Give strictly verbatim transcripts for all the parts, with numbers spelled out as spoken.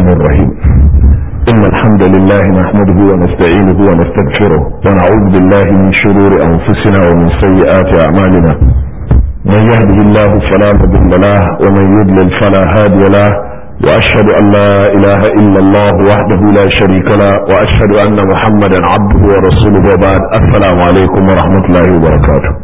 الرحمن الرحيم إن الحمد لله نحمده ونستعينه ونستغفره ونعوذ بالله من شرور أنفسنا ومن سيئات أعمالنا من يهده الله فلا مضل له ومن يضلل فلا هادي له وأشهد أن لا إله إلا الله وحده لا شريك له وأشهد أن محمدا عبده ورسوله وبعد السلام عليكم ورحمة الله وبركاته.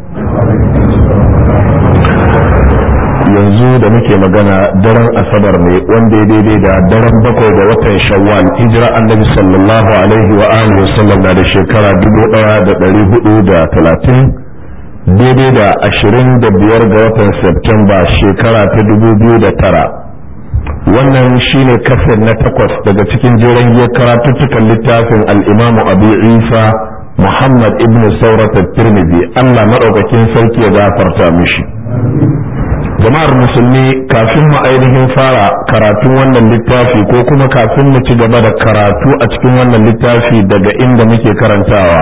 yanzu da muke magana daren asabar ne wanda ya daidai da daren bakwai ga watan shawwal hijira annabi sallallahu alaihi wa alihi wasallam na da shekara dubu daya da dari hudu da talatin daidai da ashirin da biyar ga watan septemba shekara ta dubu biyu da tara. wannan shine kasar na takwas daga cikin jeren giyar karatuttukan littafin al-imamu abu isa muhammad ibn saurat at-tirmidhi Allah madaukakin sarki ya gafarta mishi. jama'ar musulmi, kafin mu ainihin fara karatun wannan littafi ko kuma kafin mu ci gaba da karatu a cikin wannan littafi daga inda muke karantawa,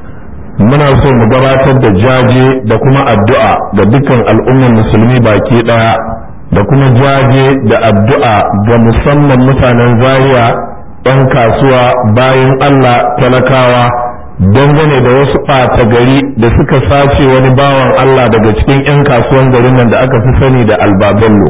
muna so mu gabatar da jaje da kuma addu'a ga dukkan al'ummar musulmi baki daya da kuma jaje da addu'a ga musamman mutanen Zaria, ɗan kasuwa, bayan Allah, talakawa, dangane da wasu ɓata gari da suka sace wani bawan Allah daga cikin 'yan kasuwan garin nan da aka fi sani da albabello.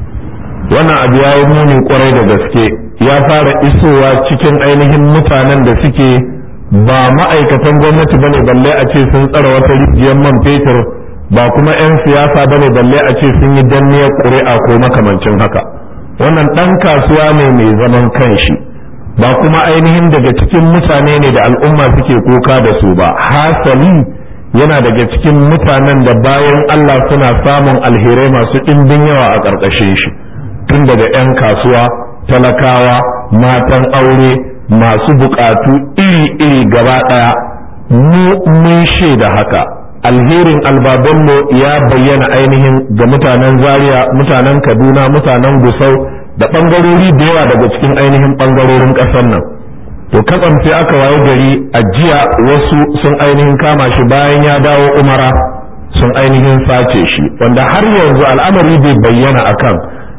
wannan abu ya yi muni kwarai da gaske, ya fara isowa cikin ainihin mutanen da suke ba ma'aikatan gwamnati ba ne balle a ce sun tsara wata rijiyar man fetur, ba kuma 'yan siyasa ba ne balle a ce sun yi danniyar ƙuri'a ko makamancin haka. wannan ɗan kasuwa ne mai zaman kanshi, ba kuma ainihin daga cikin mutane ne da al'umma suke kuka da su ba, hasali yana daga cikin mutanen da bayan Allah suna samun alherai masu ɗimbin yawa a ƙarƙashin shi, tun daga 'yan kasuwa, talakawa, matan aure, masu buƙatu iri-iri gaba ɗaya. mu mun shaida haka. alherin albabello ya bayyana ainihin ga mutanen Zaria, mutanen Kaduna, mutanen Gusau da ɓangarori da yawa daga cikin ainihin ɓangarorin ƙasar nan. to katsam sai aka waye gari a jiya wasu sun ainihin kama shi bayan ya dawo umara sun ainihin sace shi, wanda har yanzu al'amari bai bayyana akan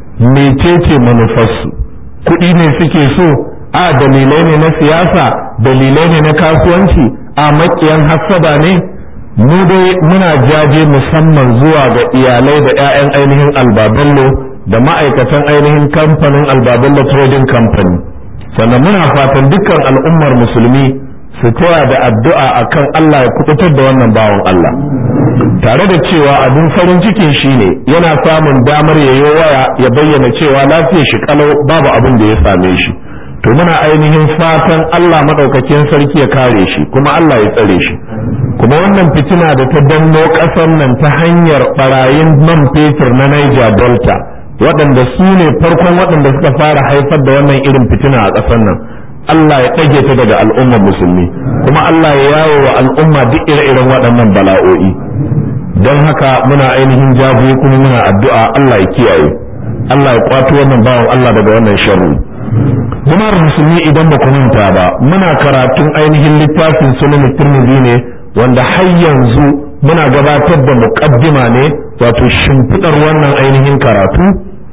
mecece manufarsu. kuɗi ne suke so, a dalilai ne na siyasa, dalilai ne na kasuwanci, a makiyan hassada ne. mu dai muna jaje musamman zuwa ga iyalai da 'ya'yan ainihin albabello da ma'aikatan ainihin kamfanin albabello trading company, sannan muna fatan dukkan al'ummar musulmi su taya da addu'a akan Allah ya kubutar da wannan bawan Allah, tare da cewa abin farin cikin shi ne yana samun damar yayo waya ya bayyana cewa lafiyar shi kalau babu abin da ya same shi. to muna ainihin fatan Allah madaukakin sarki ya kare shi kuma Allah ya tsare shi. kuma wannan fitina da ta danno ƙasar nan ta hanyar barayin man fetur na Niger Delta, waɗanda su ne farkon waɗanda suka fara haifar da wannan irin fitina a ƙasar nan, Allah ya ɗage ta daga al'ummar musulmi kuma Allah ya yawo wa al'umma duk ire-iren waɗannan bala'o'i. don haka muna ainihin jaje kuma muna addu'a Allah ya kiyaye, Allah ya kwato wannan bawan Allah daga wannan sharri. jama'ar musulmi, idan ba ku manta ba, muna karatun ainihin littafin sunan Tirmidhi ne, wanda har yanzu muna gabatar da muqaddima ne, wato shimfidar wannan ainihin karatu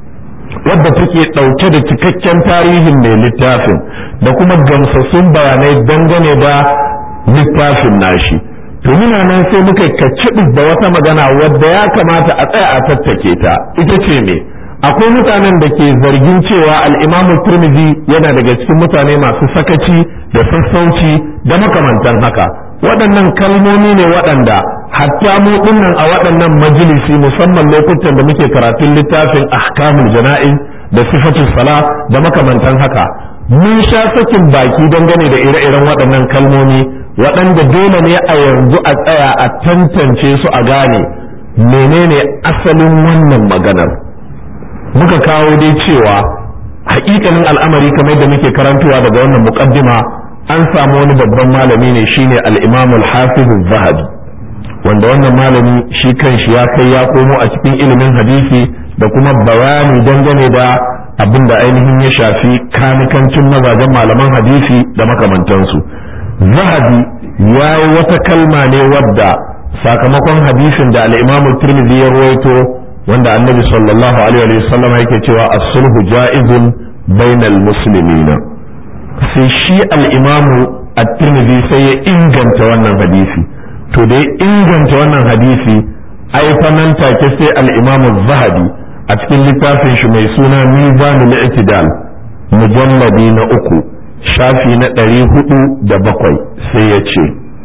wadda take dauke da cikakken tarihin mai littafin da kuma gamsassun bayanai dangane da littafin nashi. to muna nan sai muka kaccibi da wata magana wadda ya kamata a tsaya a tattake ta, ita ce me akwai mutanen da ke zargin cewa al'imamu Tirmidhi yana daga cikin mutane masu sakaci da sassauci da makamantan haka. waɗannan kalmomi ne waɗanda hatta mu dinnan a waɗannan majalisi, musamman lokutan da muke karatun littafin ahkamul jana'iz da sifatus sala da makamantan haka, mun sha sakin baki dangane da ire-iren waɗannan kalmomi waɗanda dole ne a yanzu a tsaya a tantance su a gane menene asalin wannan maganar. muka kawo dai cewa haƙiƙanin al'amari kamar da muke karantuwa daga wannan muqaddima, an samu wani babban malami ne shine al-Imam al-Hafiz az-Zahabi, wanda wannan malami shi kanshi ya kai ya komo a cikin ilimin hadisi da kuma bayani dangane da abin da ainihin ya shafi kanikancin mazajen malaman hadisi da makamantansu. Zahabi ya yi wata kalma ne wadda sakamakon hadisin da al-Imam Tirmidhi ya rawaito, wanda annabi sallallahu alaihi wa sallam yake cewa as-sulhu ja'izun bainal muslimina sai shi al-imamu at-tirmidhi sai ya inganta wannan hadisi to da ya inganta wannan hadisi ai fa nan take sai al-imamu az-zahabi a cikin littafin shi mai suna mizanul i'tidal mujalladi na uku shafi na ɗari hudu da bakwai sai ya ce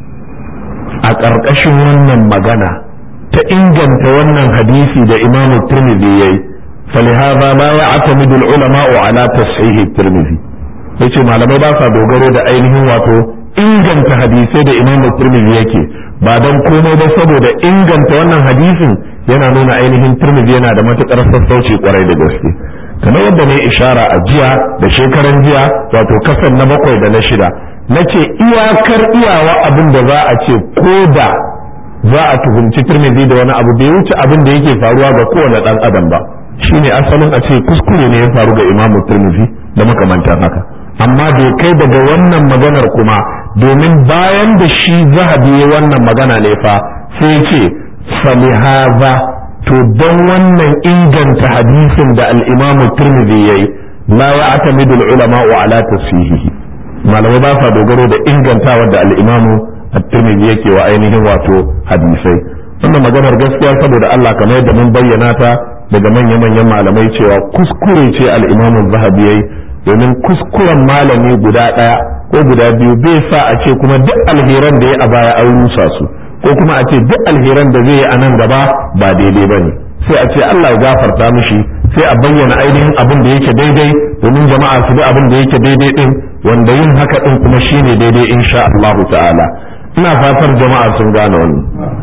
a ƙarƙashin wannan magana ta inganta wannan hadisi da imamu tirmidhi yayi falihaza la ya'tamidu al-ulama'u ala tashihi tirmidhi yace malamai ba sa dogaro da ainihin wato inganta hadisai da imamu tirmidhi yake ba dan komai ba saboda inganta wannan hadisin yana nuna ainihin tirmidhi yana da matukar sassauci kwarai da gaske kamar yadda ne ishara a jiya da shekaran jiya wato kasan na bakwai da na shida nace iyakar iyawa abin da za a ce ko da za a tuhumci tirmidhi da wani abu bai wuce abin da yake faruwa ga kowane dan adam ba shine asalin a ce kuskure ne ya faru ga imamu tirmidhi da makamantan haka amma bai kai daga wannan maganar kuma domin bayan da shi zahabi wannan magana ne fa sai ce falihaza to don wannan inganta hadisin da al-imamu tirmidhi yayi la ya'tamidu al-ulama'u ala tasihihi malamai ba sa dogaro da ingantawa da al-imamu at-tirmidhi yake wa ainihin wato hadisai wannan maganar gaskiya saboda Allah kamar yadda mun bayyana ta daga manya-manyan malamai cewa kuskure ce al-imamu zahabi yayi domin kuskuren malami guda ɗaya ko guda biyu bai sa a ce kuma duk alheran da ya a baya an rusa su ko kuma a ce duk alheran da zai yi a nan gaba ba daidai ba ne sai a ce Allah ya gafarta mishi sai a bayyana ainihin abin da yake daidai domin jama'a su bi abin da yake daidai din wanda yin haka din kuma shine daidai insha Allah ta'ala ina fatar jama'a sun gane wannan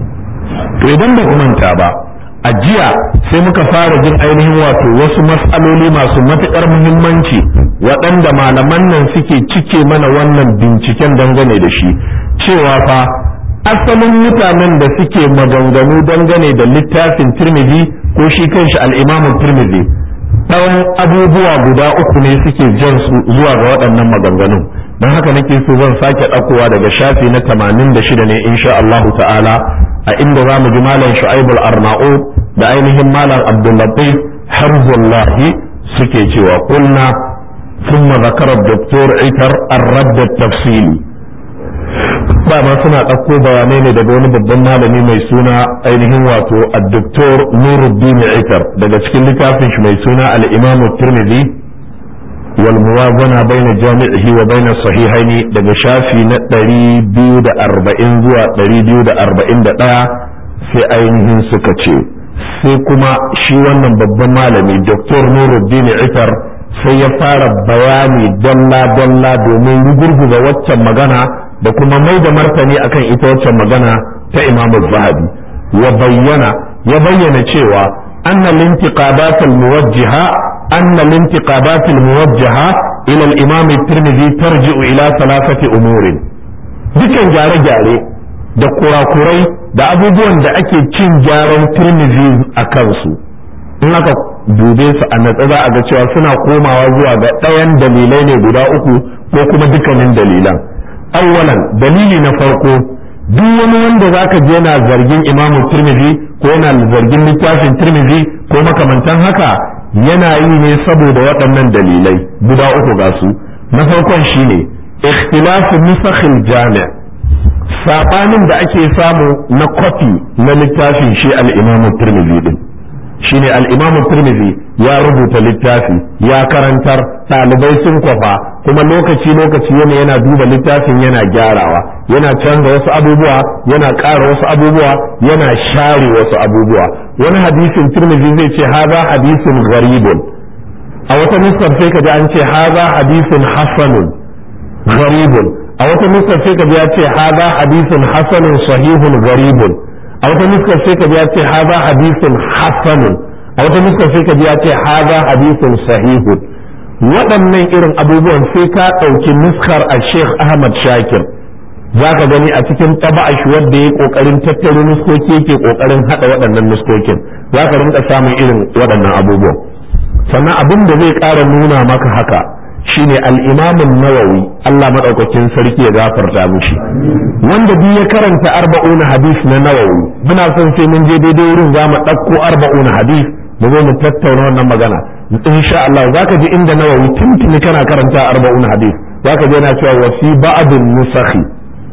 to idan ba ku manta ba a jiya sai muka fara jin ainihin wato wasu mas'aloli masu matuƙar muhimmanci waɗanda malaman nan suke cike mana wannan binciken dangane da shi cewa fa asalin mutanen da suke maganganu dangane da littafin tirmidhi ko shi kanshi al-imam tirmidhi tsawon abubuwa guda uku ne suke jan su zuwa ga waɗannan maganganun don haka nake so zan sake ɗaukowa daga shafi na tamanin da shida ne insha Allah ta'ala a inda za mu ji malam shu'aibul arnaud da ainihin malam abdullatif harzullahi suke cewa kunna thumma zakara doktor itar ar-radd at-tafsili dama suna ɗauko bayanai ne daga wani babban malami mai suna ainihin wato ad-doktor nuruddin itar daga cikin littafin shi mai suna al-imam at-tirmidhi wal muwazana bayna jami'ihi wa bayna sahihaini daga shafi na ɗari biyu da arba'in zuwa ɗari biyu da arba'in da ɗaya sai ainihin suka ce sai kuma shi wannan babban malami doktor nuruddin itar sai ya fara bayani dalla dalla domin gurguza waccan magana da kuma mai da martani akan ita waccan magana ta imamu zahabi wa bayyana ya bayyana cewa anna lintiqadat al-muwajjiha anna lintiqadat al-muwajjiha ila al-imam at-tirmidhi tarji'u ila thalathati umurin dukan gyare-gyare da kurakurai da abubuwan da ake cin gyaran tirmidhi a kansu in aka dube su a natsa za a ga cewa suna komawa zuwa ga ɗayan dalilai ne guda uku ko kuma dukkanin dalilan awwalan dalili na farko duk wani wanda zaka je yana zargin imamu tirmidhi ko yana zargin littafin tirmidhi ko makamantan haka yana yi ne saboda waɗannan dalilai guda uku ga su na farkon shine ikhtilafu nusakhil jami' sabanin da ake samu na kwafi na littafin shi al-imamu tirmidhi din shine al-imam tirmidhi ya rubuta littafi ya karantar ɗalibai sun kwafa kuma lokaci lokaci yana yana duba littafin yana gyarawa yana canza wasu abubuwa yana ƙara wasu abubuwa yana share wasu abubuwa wani hadisin tirmidhi zai ce haza hadisin gharibun a wata nuskar sai ka ji an ce haza hadisin hasanun gharibun a wata nuskar sai ka ji ya ce haza hadisin hasanun sahihun gharibun a wata nuskar sai ka ji ya ce haza hadisin hasanun a wata nuskar sai ka ji ya ce haza hadisin sahihun waɗannan irin abubuwan sai ka ɗauki nuskar a sheikh ahmad shakir za ka gani a cikin taba'a shi wanda ya ƙoƙarin tattaro nuskoki yake ƙoƙarin haɗa waɗannan nuskokin za ka rinka samun irin waɗannan abubuwan sannan abin da zai ƙara nuna maka haka shine al-imamun nawawi Allah madaukakin sarki ya gafarta mishi wanda duk ya karanta arba'una hadis na nawawi muna son sai mun je daidai wurin za mu ɗauko arba'una hadis mu zo mu tattauna wannan magana insha Allah zaka ji inda Nawawi tuntuni kana karanta arba'un hadith zaka ji yana cewa wa fi ba'dun nusakhi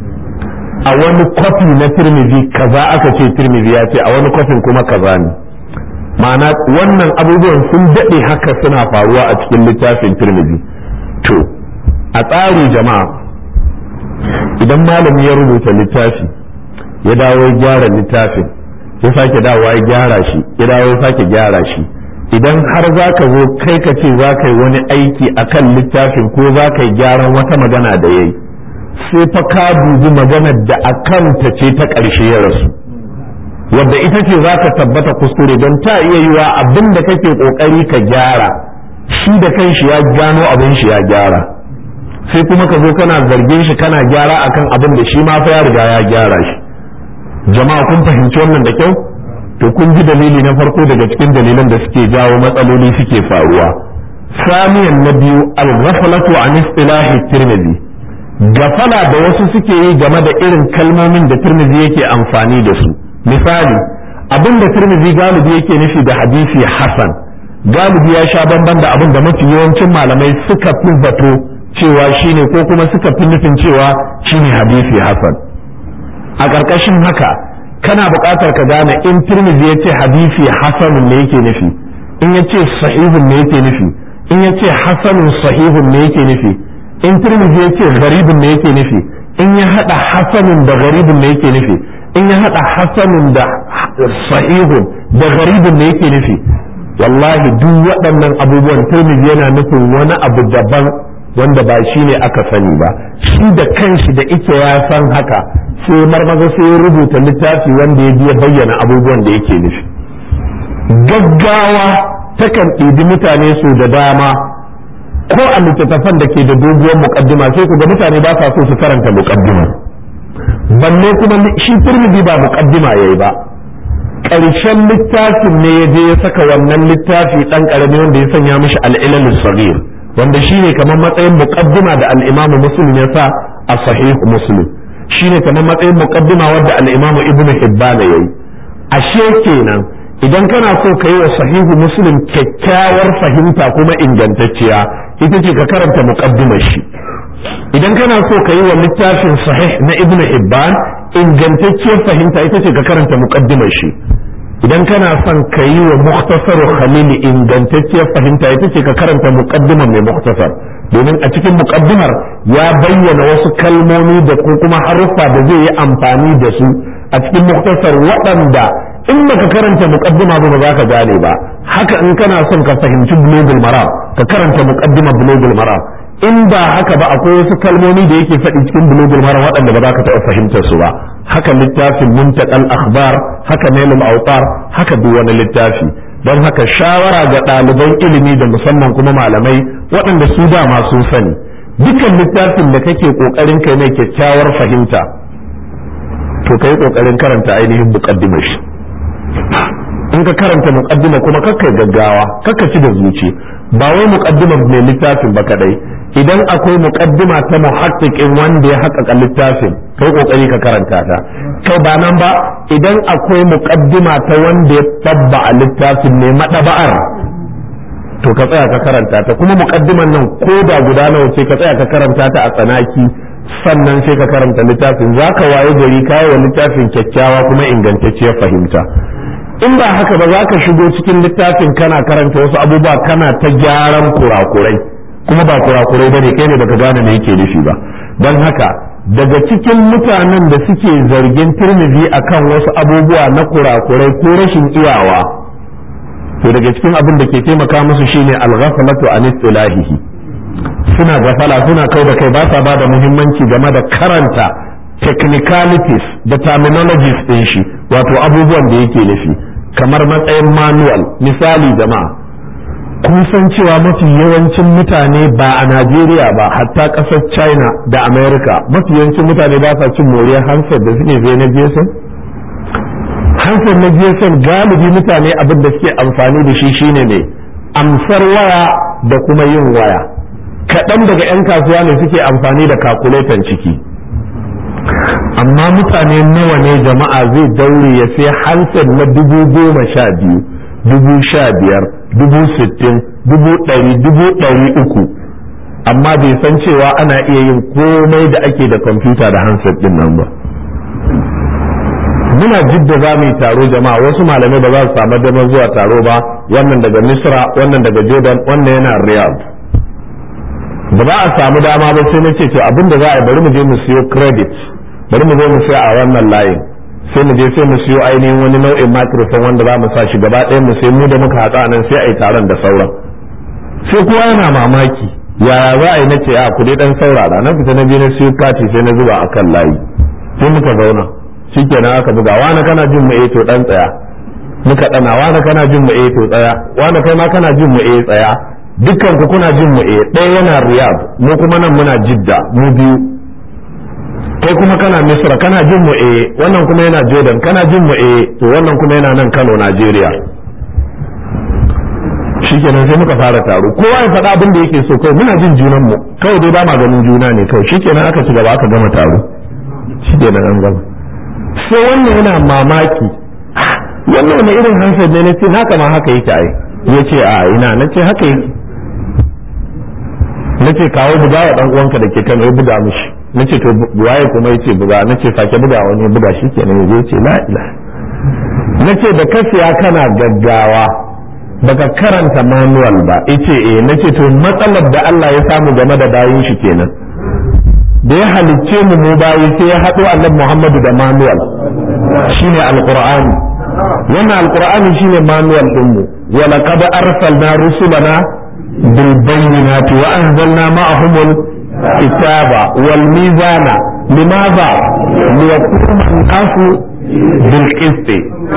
a wani kwafi na Tirmidhi kaza aka ce Tirmidhi ya ce a wani kwafin kuma kaza ne ma'ana wannan abubuwan sun dade haka suna faruwa a cikin littafin Tirmidhi to a tsari jama'a idan malami ya rubuta littafi ya dawo ya gyara littafin ya sake dawowa ya gyara shi ya dawo ya sake gyara shi idan har za ka zo kai ka ce za ka yi wani aiki akan littafin ko za ka yi gyaran wata magana da ya yi sai fa ka dubi maganar da a kanta ce ta ƙarshe ya rasu wadda ita ce za ka tabbata kuskure don ta iya yiwa abin da kake ƙoƙari ka gyara shi da kanshi ya gano abin shi ya gyara sai kuma ka zo kana zargin shi kana gyara akan abin da shi ma fa ya riga ya gyara shi jama'a kun fahimci wannan da kyau to kun ji dalili na farko daga cikin dalilan da suke jawo matsaloli suke faruwa samiyan na biyu al-ghaflatu an istilahi tirmidhi gafala da wasu suke yi game da irin kalmomin da tirmidhi yake amfani da su misali abin da tirmidhi galibi yake nufi da hadisi hasan galibi ya sha bamban da abin da mafi yawancin malamai suka fi zato cewa shine ko kuma suka fi nufin cewa shine hadisi hasan a ƙarƙashin haka kana buƙatar ka gane in tirmidhi ya ce hadisi hasanun ne yake nufi in ya ce sahihun ne yake nufi in ya ce hasanun sahihun ne yake nufi in tirmidhi ya ce gharibun ne yake nufi in ya haɗa hasanun da gharibun ne yake nufi in ya haɗa hasanun da sahihun da gharibun ne yake nufi wallahi duk waɗannan abubuwan tirmidhi yana nufin wani abu daban wanda ba shi ne aka sani ba shi da kanshi da ike ya san haka sai marmaza sai ya rubuta littafi wanda ya biya bayyana abubuwan da yake nufi gaggawa takan ɗibi mutane su da dama ko a littattafan da ke da doguwar muƙaddima sai ku ga mutane ba sa so su karanta muƙaddima balle kuma shi Tirmidhi ba muƙaddima yayi ba ƙarshen littafin ne ya je ya saka wannan littafi ɗan ƙarami wanda ya sanya mishi al-ilal saghir wanda shine kamar matsayin muqaddima da al-Imam Muslim ya sa a sahih Muslim shine kamar matsayin muqaddima wanda al-Imam Ibn Hibban yayi ashe kenan idan kana so ka yi wa sahihu Muslim kyakkyawar fahimta kuma ingantacciya ita ce ka karanta muqaddimar shi idan kana so ka yi wa littafin sahih na Ibn Hibban ingantacciyar fahimta ita ce ka karanta muqaddimar shi idan kana son ka yi wa mukhtasar khalil ingantacciyar fahimta ita ce ka karanta muqaddimar mai mukhtasar domin a cikin muqaddimar ya bayyana wasu kalmomi da ko kuma haruffa da zai yi amfani da su a cikin mukhtasar waɗanda in baka karanta muqaddima ba ba za ka gane ba haka in kana son ka fahimci bulugul maram ka karanta muqaddimar bulugul maram in ba haka ba akwai wasu kalmomi da yake faɗi cikin bulugul maram waɗanda ba za ka taɓa fahimtar su ba haka littafin muntaqal akhbar haka nailul awtar haka duk wani littafi don haka shawara ga ɗaliban ilimi da musamman kuma malamai waɗanda su dama sun sani dukkan littafin da kake kokarin kai mai kyakkyawar fahimta to kai kokarin karanta ainihin muqaddimar shi in ka karanta muqaddima kuma kakkai gaggawa kakka ci da zuci ba wai muqaddimar mai littafin ba kadai idan akwai muqaddima ta muhaqqiqin wanda ya haƙaƙa littafin kai kokari ka karanta ta kai ba nan ba idan akwai muqaddima ta wanda ya tabba a littafin ne madaba'ar to ka tsaya ka karanta ta kuma muqaddiman nan ko da guda nawa ce ka tsaya ka karanta ta a tsanaki sannan sai ka karanta littafin zaka waye gari kai wa littafin kyakkyawa kuma ingantacciyar fahimta in ba haka ba za ka shigo cikin littafin kana karanta wasu abubuwa kana ta gyaran kurakurai kuma ba kurakurai bane kai ne baka gane me yake nufi ba don haka daga cikin mutanen da suke zargin Tirmidhi akan wasu abubuwa na kurakurai ko rashin iyawa to daga cikin abin da ke taimaka musu shine al-ghaflatu an istilahihi suna gafala suna kai da kai ba sa ba da muhimmanci game da karanta technicalities da terminologies din shi wato abubuwan da yake nufi kamar matsayin manual misali jama'a kun san cewa mafi yawancin mutane ba a Najeriya ba hatta ƙasar China da America mafi yawancin mutane ba sa cin moriyar handset da suke zai na G S M handset na G S M galibi mutane abin da suke amfani da shi shine ne amsar waya da kuma yin waya kaɗan daga 'yan kasuwa ne suke amfani da calculator ciki amma mutane nawa ne jama'a zai daure ya sai handset na dubu goma sha biyu dubu sha biyar dubu sittin dubu ɗari dubu ɗari uku amma bai san cewa ana iya yin komai da ake da kwamfuta da handset din nan ba. muna jidda za mu yi taro jama'a, wasu malamai ba za su samu damar zuwa taro ba, wannan daga misra wannan daga jordan wannan yana riyadh, ba za a samu dama ba. sai na ce to abin da za a yi bari mu je mu siyo credit, bari mu je mu siya a wannan layin, sai mu je sai mu siyo ainihin wani nau'in microphone wanda za mu sa shi gaba ɗayan mu sai mu da muka haɗa nan sai a yi taron da sauran. sai kowa yana mamaki yaya za a yi nace a ku dai dan saurara, na fita na je na siyo kati sai na zuba akan layi sai muka zauna, shikenan aka buga wani kana jin mu eh to dan tsaya, muka dana wani kana jin mu eh to tsaya, wani kai ma kana jin mu eh tsaya, dukkan ku kuna jin mu eh, ɗaya yana Riyadh mu kuma nan muna Jidda mu biyu, kai kuma kana Misra kana jin mu eh, wannan kuma yana Jordan kana jin mu eh, to wannan kuma yana nan Kano Najeriya. Shikenan sai muka fara taro, kowa ya faɗa abin da yake so, kai muna jin junan mu, kawai dai ba ma ganin juna ne kawai. Shikenan aka ci gaba aka gama taro, shikenan an gama. sai wannan yana mamaki, wannan wani irin hansar ne, nace haka ma haka yake ai, yace a ina, nace haka yake, nace kawo buga wa dan uwanka da ke Kano ya buga mishi, nace to waye kuma yace buga, nace sake buga wani ya buga, shikenan yaje yace la ilaha, nace da kasiya kana gaggawa baka karanta manual ba, yace eh, nace to matsalar da Allah ya samu game da bayin shi kenan, da ya halicce mu mu bayi sai ya haɗo annabi Muhammadu da manual shine alqur'ani. wannan alqur'ani shine manual din mu, wa laqad arsalna rusulana bil bayyinati wa anzalna ma'ahumul kitaba wal mizana limadha liyaquma an-nasu bil qist.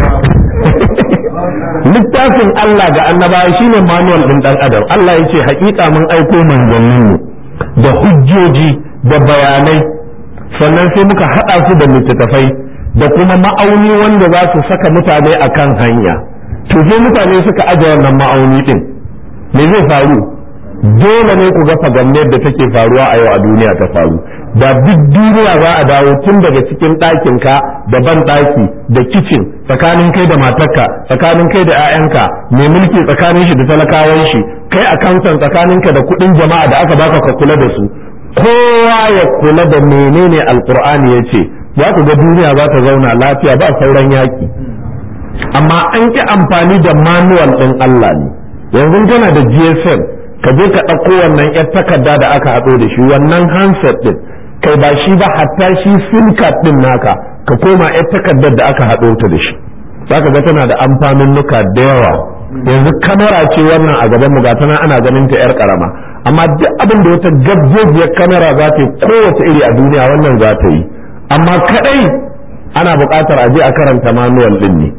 littafin Allah ga annabawa shine manual din dan adam. Allah yace hakika mun aiko manzannin mu da hujjoji da bayanai, sannan sai muka haɗa su da littattafai da kuma ma'auni wanda za su saka mutane a kan hanya. To sai mutane suka aje wannan ma'auni din, me zai faru? Dole ne ku ga fagammiyar da take faruwa a yau a duniya ta faru. Da duk duniya za a dawo tun daga cikin ɗakinka da ban ɗaki da kicin, tsakanin kai da matarka, tsakanin kai da 'ya'yanka, mai mulki tsakanin shi da talakawan shi, kai akantan tsakaninka da kuɗin jama'a da aka baka ka kula da su, kowa ya kula da menene alkur'ani ya ce, za ku ga duniya za ta zauna lafiya ba sauran yaki. amma an ki amfani da manual ɗin Allah ne. yanzu kana da G S M ka je ka ɗauko wannan yar takarda da aka haɗo da shi, wannan handset ɗin kai ba shi ba, hatta shi sim card ɗin naka ka koma yar takardar da aka haɗo ta da shi, za ka ga tana da amfanin nuka da yawa. yanzu kamera ce wannan a gaban mu ga tana ana ganin ta yar karama, amma duk abin da wata gaggejiyar kamera za ta yi kowace iri a duniya wannan za ta yi, amma kadai ana buƙatar a je a karanta manual din ne.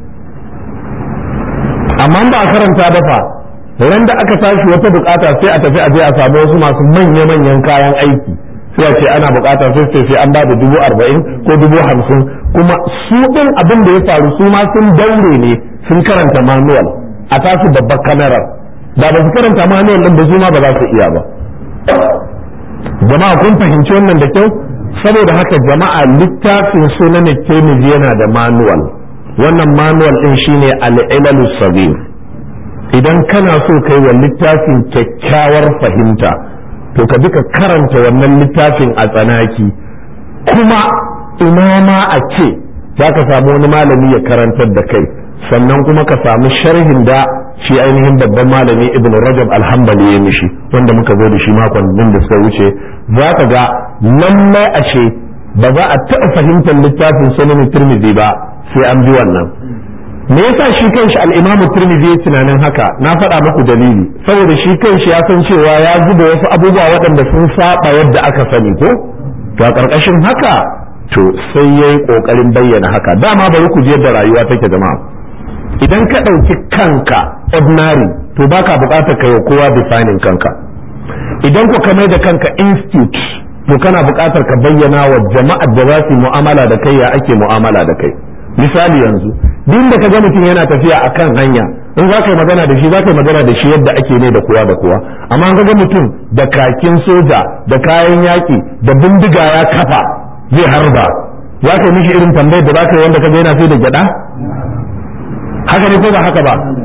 amma ba a karanta ba fa, ran da aka tashi wata buƙata sai a tafi a je a samu wasu masu manya-manyan kayan aiki, sai a ce ana buƙata sai sai sai an ba da dubu arba'in ko dubu hamsin, kuma su ɗin abin da ya faru su ma sun daure ne sun karanta manual a tasu babbar kamarar, da ba su karanta manual din ba su ma ba za su iya ba. jama'a kun fahimci wannan da kyau? saboda haka jama'a littafin sunan Tirmidhi yana da manual, wannan manual din shine al-ilalu sabir. idan kana so kai wa littafin kyakkyawar fahimta to ka duka karanta wannan littafin a tsanaki, kuma ina ma a ce za ka samu wani malami ya karantar da kai, sannan kuma ka samu sharhin da shi ainihin babban malami Ibn Rajab al-Hanbali ya mishi, wanda muka zo da shi makon din da suka wuce. za ka ga lallai ashe ba za a taɓa fahimtar littafin sunan Tirmidhi ba sai an bi wannan. me yasa shi kanshi al-Imam Tirmidhi ya tunanin haka? na faɗa muku dalili, saboda shi kanshi ya san cewa ya zuba wasu abubuwa waɗanda sun saba yadda aka sani ko, to a ƙarƙashin haka to sai yayi ƙoƙarin bayyana haka. dama bari ku je yadda rayuwa take jama'a. idan ka ɗauki kanka ordinary to baka buƙatar kai wa kowa defining kanka. idan ku ka mai da kanka institute to kana buƙatar ka bayyana wa jama'ar da za su mu'amala da kai ya ake mu'amala da kai. misali yanzu duk da ka ga mutum yana tafiya akan hanya, in za ka yi magana da shi za ka yi magana da shi yadda ake ne da kowa da kowa. amma an ga mutum da kakin soja da kayan yaƙi da bindiga ya kafa zai harba, za ka yi mishi irin tambayar da za ka yi wanda ka ga yana sai da gyada? haka ne ko ba haka ba?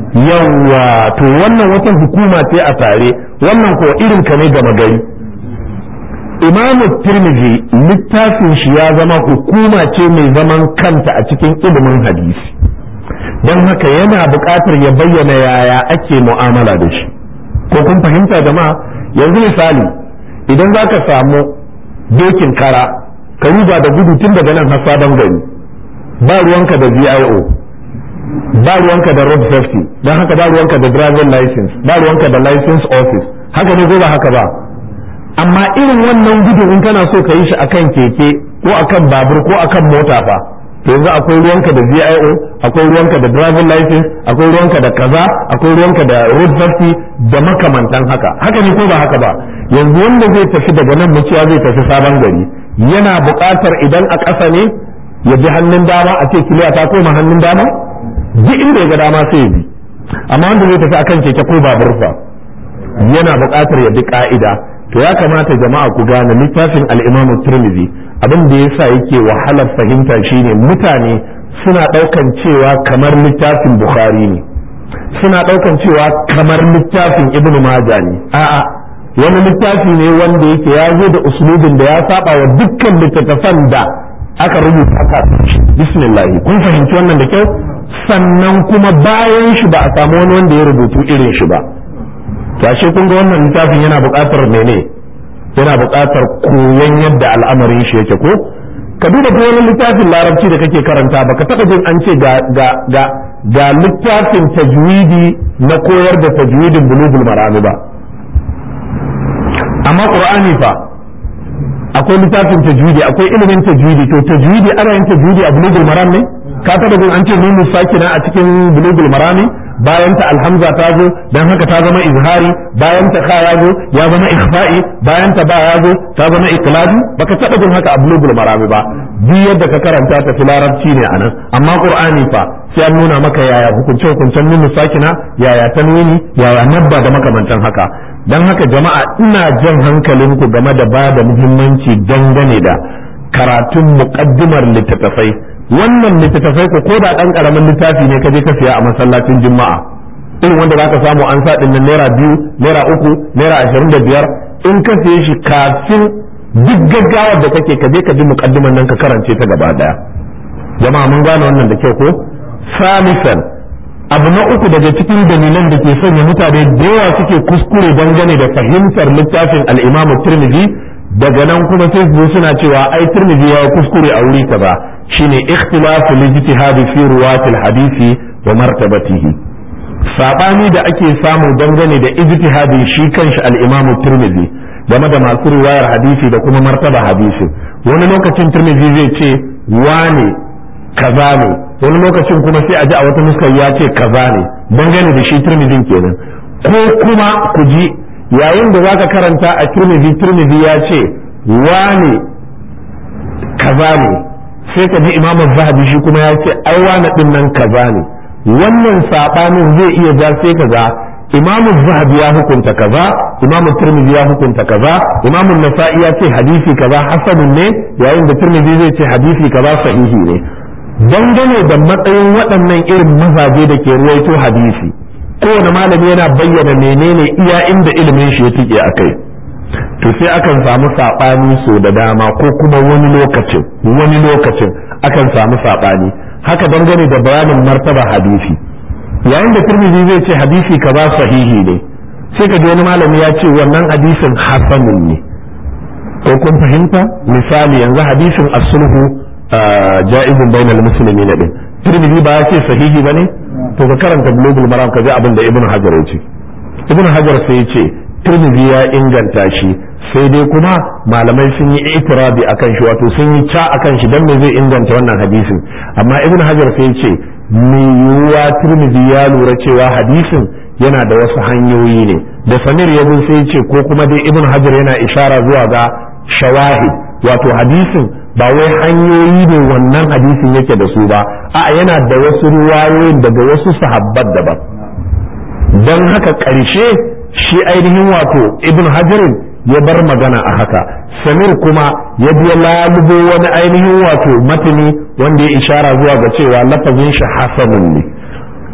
yawa to wannan wata hukuma ce a tare, wannan ko irin ka ne gama gari. Imam Tirmidhi littafin shi ya zama hukuma ce mai zaman kanta a cikin ilimin hadisi, don haka yana buƙatar ya bayyana yaya ake mu'amala da shi. Ko kun fahimta jama'a? Yanzu misali idan za ka samu dokin kara ka ruba da gudu tun daga nan har sabon gari, ba ruwanka da V I O, ba ruwanka da road safety, don haka ba ruwanka da driving license, ba ruwanka da license office, haka ne ko ba haka ba? Amma irin wannan gudu in kana so ka yi shi akan keke ko akan babur ko akan mota fa, to yanzu akwai ruwanka da V I O, akwai ruwanka da driving license, akwai ruwanka da kaza, akwai ruwanka da road safety da makamantan haka. Haka ne ko ba haka ba? Yanzu wanda zai tafi daga nan muciya zai tafi sabon gari, yana buƙatar idan a ƙasa ne ya bi hannun dama, a ce kiliya ta koma hannun dama, duk inda ya ga dama sai ya bi. Amma wanda zai tafi akan keke ko babur fa, yana buƙatar ya bi ƙa'ida. To ya kamata jama'a ku gane littafin al-Imam Tirmidhi abin da yasa yake wahalar fahimta shine mutane suna daukan cewa kamar littafin Bukhari ne, suna daukan cewa kamar littafin Ibn Majah ne. A'a, wani littafi ne wanda yake ya zo da uslubin da ya saba wa dukkan littattafan da aka rubuta ka. Bismillah, kun fahimci wannan da kyau? Sannan kuma bayan shi ba a samu wani wanda ya rubutu irin shi ba. Tashe kun ga wannan littafin yana buƙatar mene? Yana buƙatar koyon yadda al'amarin shi yake ko? Ka duba ko wani littafin larabci da kake karanta baka taɓa jin an ce ga ga ga ga littafin tajwidi na koyar da tajwidin bulugul marami ba. Amma Qur'ani fa akwai littafin tajwidi, akwai ilimin tajwidi, to tajwidi ana yin tajwidi a bulugul maram ne? Ka taɓa jin an ce nunu sakina a cikin bulugul marami? Bayan ta alhamza ta zo dan haka ta zama izhari, bayan ta ka ya zo ya zama ikhfa'i, bayan ta ba ya zo ta zama iqlabi. Baka taba jin haka a bulugul marami ba. Duk yadda ka karanta ta larabci ne anan, amma Qur'ani fa sai an nuna maka yaya hukunce hukuncen nunu sakina, yaya tanwini, yaya nabba da makamantan haka. Dan haka jama'a ina jan hankalinku game da ba da muhimmanci dangane da karatun muqaddimar littattafai. Wannan littattafai ko da ɗan ƙaramin littafi ne ka je ka siya a masallacin juma'a, irin wanda zaka samu an sa ɗin naira biyu, naira uku, naira ashirin da biyar, in ka siye shi kafin duk gaggawar da kake ka je ka ji muƙaddiman nan ka karance ta gaba ɗaya. Jama'a mun gane wannan da kyau ko? Salisan, abu na uku daga cikin dalilan da ke sanya mutane da yawa suke kuskure dangane da fahimtar littafin al-Imam Tirmidhi, daga nan kuma sai su suna cewa ai Tirmidhi ya kuskure a wuri kaza, shine ikhtilafu lijtihadi fi ruwatil hadisi wa martabatihi. Sabani da ake samu dangane da ijtihadin shi kanshi al-Imam Tirmidhi game da masu riwayar hadisi da kuma martaba hadisi. Wani lokacin Tirmidhi zai ce wane kaza ne, wani lokacin kuma sai a ji a wata nuskar ya ce kaza ne, dangane da shi Tirmidhin kenan. Ko kuma ku ji yayin da zaka karanta a Tirmidhi, Tirmidhi ya ce wane kaza ne, sai ka ji Imam Zahabi shi kuma ya ce ai wane din nan kaza ne. Wannan sabanin zai iya ja sai kaga Imam Zahabi ya hukunta kaza, Imam Tirmidhi ya hukunta kaza, Imam Nasa'i ya ce hadisi kaza hasanun ne, yayin da Tirmidhi zai ce hadisi kaza sahihi ne. Dangane da matsayin waɗannan irin mazaje da ke ruwaito hadisi, kowane malami yana bayyana menene iya inda ilimin shi ya tike a kai. To sai akan samu saɓani so da dama, ko kuma wani lokacin wani lokacin akan samu saɓani haka dangane da bayanin martaba hadisi. Yayin da Tirmidhi zai ce hadisi kaza sahihi ne, sai ka ji wani malami ya ce wannan hadisin hasanun ne. Ko kun fahimta? Misali yanzu hadisin as-sulhu ja'izun bainal muslimin din, Tirmidhi ba ya ce sahihi bane? To ka karanta Bulughul Maram ka ji abin da Ibn Hajar ya ce. Ibn Hajar sai ya ce Tirmidhi ya inganta shi, sai dai kuma malamai sun yi itirabi akan shi, wato sun yi ca akan shi dan me zai inganta wannan hadisin. Amma Ibn Hajar sai ya ce me yiwuwa Tirmidhi ya lura cewa hadisin yana da wasu hanyoyi ne. Da Samir ya zo sai ya ce ko kuma dai Ibn Hajar yana ishara zuwa ga shawahid, wato hadisin ba wai hanyoyi ne wannan hadisin yake da su ba, a yana da wasu ruwayoyin daga wasu sahabbat daban. Don haka ƙarshe shi ainihin wato Ibn Hajarin ya bar magana a haka, Samir kuma ya biya lalubo wani ainihin wato matani wanda ya ishara zuwa ga cewa lafazin shi hasanun ne.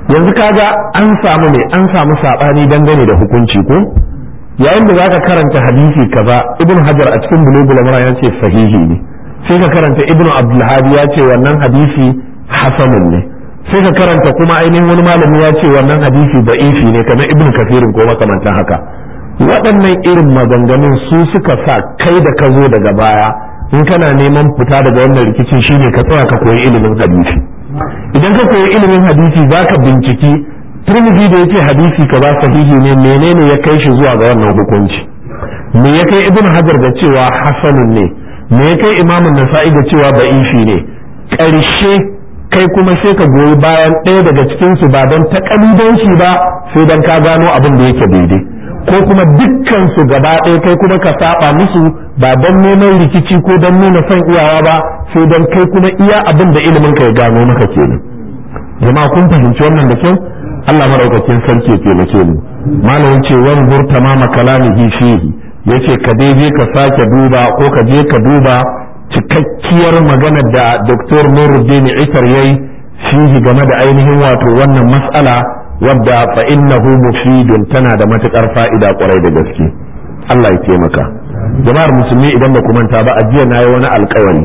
yanzu kaga an samu ne an samu sabani dangane da hukunci ko yayin da zaka karanta hadisi kaza ibn hajar a cikin bulugul maram ya ce sahihi ne sai ka karanta ibn abdul hadi ya ce wannan hadisi hasanun ne sai ka karanta kuma ainihin wani malami ya ce wannan hadisi da'ifi ne kamar ibn kafirin ko makamantan haka waɗannan irin maganganun su suka sa kai da ka zo daga baya in kana neman fita daga wannan rikicin shine ka tsaya ka koyi ilimin hadisi idan ka koyi ilimin hadisi zaka binciki Tirmidhi da yace hadisi kaza sahihi ne menene ya kai shi zuwa ga wannan hukunci me ya kai Ibn Hajar da cewa hasanun ne me ya kai Imam Nasa'i da cewa da'ifi ne ƙarshe kai kuma sai ka goyi bayan ɗaya daga cikin su ba don takalidanci ba sai dan ka gano abin da yake daidai ko kuma dukkan su gaba ɗaya kai kuma ka saba musu ba don neman rikici ko don nuna son iyawa ba sai dan kai kuma iya abin da ilimin ka ya gano maka kenan jama'a kun fahimci wannan da kyau Allah maraukakin sarki ya taimake mu malamin ce wanzur tamama kalamihi fihi yace ka daidai ka sake duba ko ka je ka duba cikakkiyar maganar da Dr. Nuruddin Ikar yayi fihi game da ainihin wato wannan mas'ala wadda fa innahu mufidun tana da matukar fa'ida kwarai da gaske Allah ya taimaka jama'ar musulmi idan ba ku manta ba a jiya nayi wani alƙawari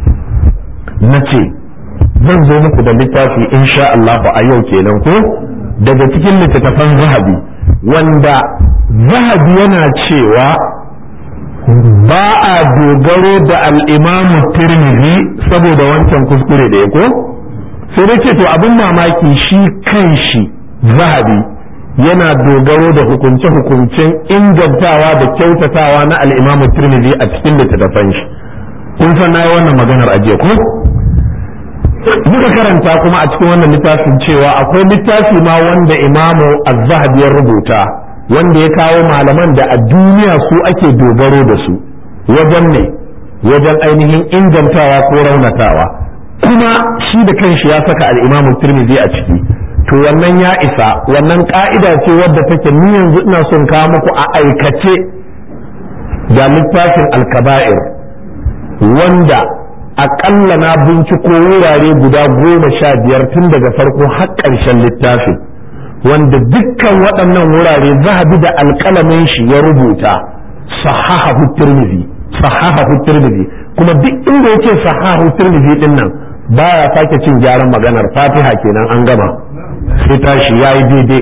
nace zan zo muku da littafi insha Allah a yau kenan ko daga cikin littattafan zahabi wanda zahabi yana cewa ba a dogaro da al'imamu tirmidhi saboda wancan kuskure da ya ko sai dai ce to abin mamaki shi kan shi zahabi yana dogaro da hukunce-hukuncen ingantawa da kyautatawa na al'imamu tirmidhi a cikin littattafan shi kun san na yi wannan maganar ajiye ko muka karanta kuma a cikin wannan littafin cewa akwai littafi ma wanda imamu az-zahabi ya rubuta wanda ya kawo malaman da a duniya su ake dogaro da su wajen ne wajen ainihin ingantawa ko raunatawa kuma shi da kanshi ya saka al-imamu tirmidhi a ciki to wannan ya isa wannan ka'ida ce wadda take ni yanzu ina son kawo muku a aikace da littafin al-kaba'ir wanda aƙalla na binciko wurare guda goma sha biyar tun daga farko har ƙarshen littafin wanda dukkan waɗannan wurare zahabi da alƙalamin shi ya rubuta sahahahu tirmidhi sahahahu tirmidhi kuma duk inda yake sahahahu tirmidhi din nan baya sake cin gyaran maganar fatiha kenan an gama sai tashi yayi daidai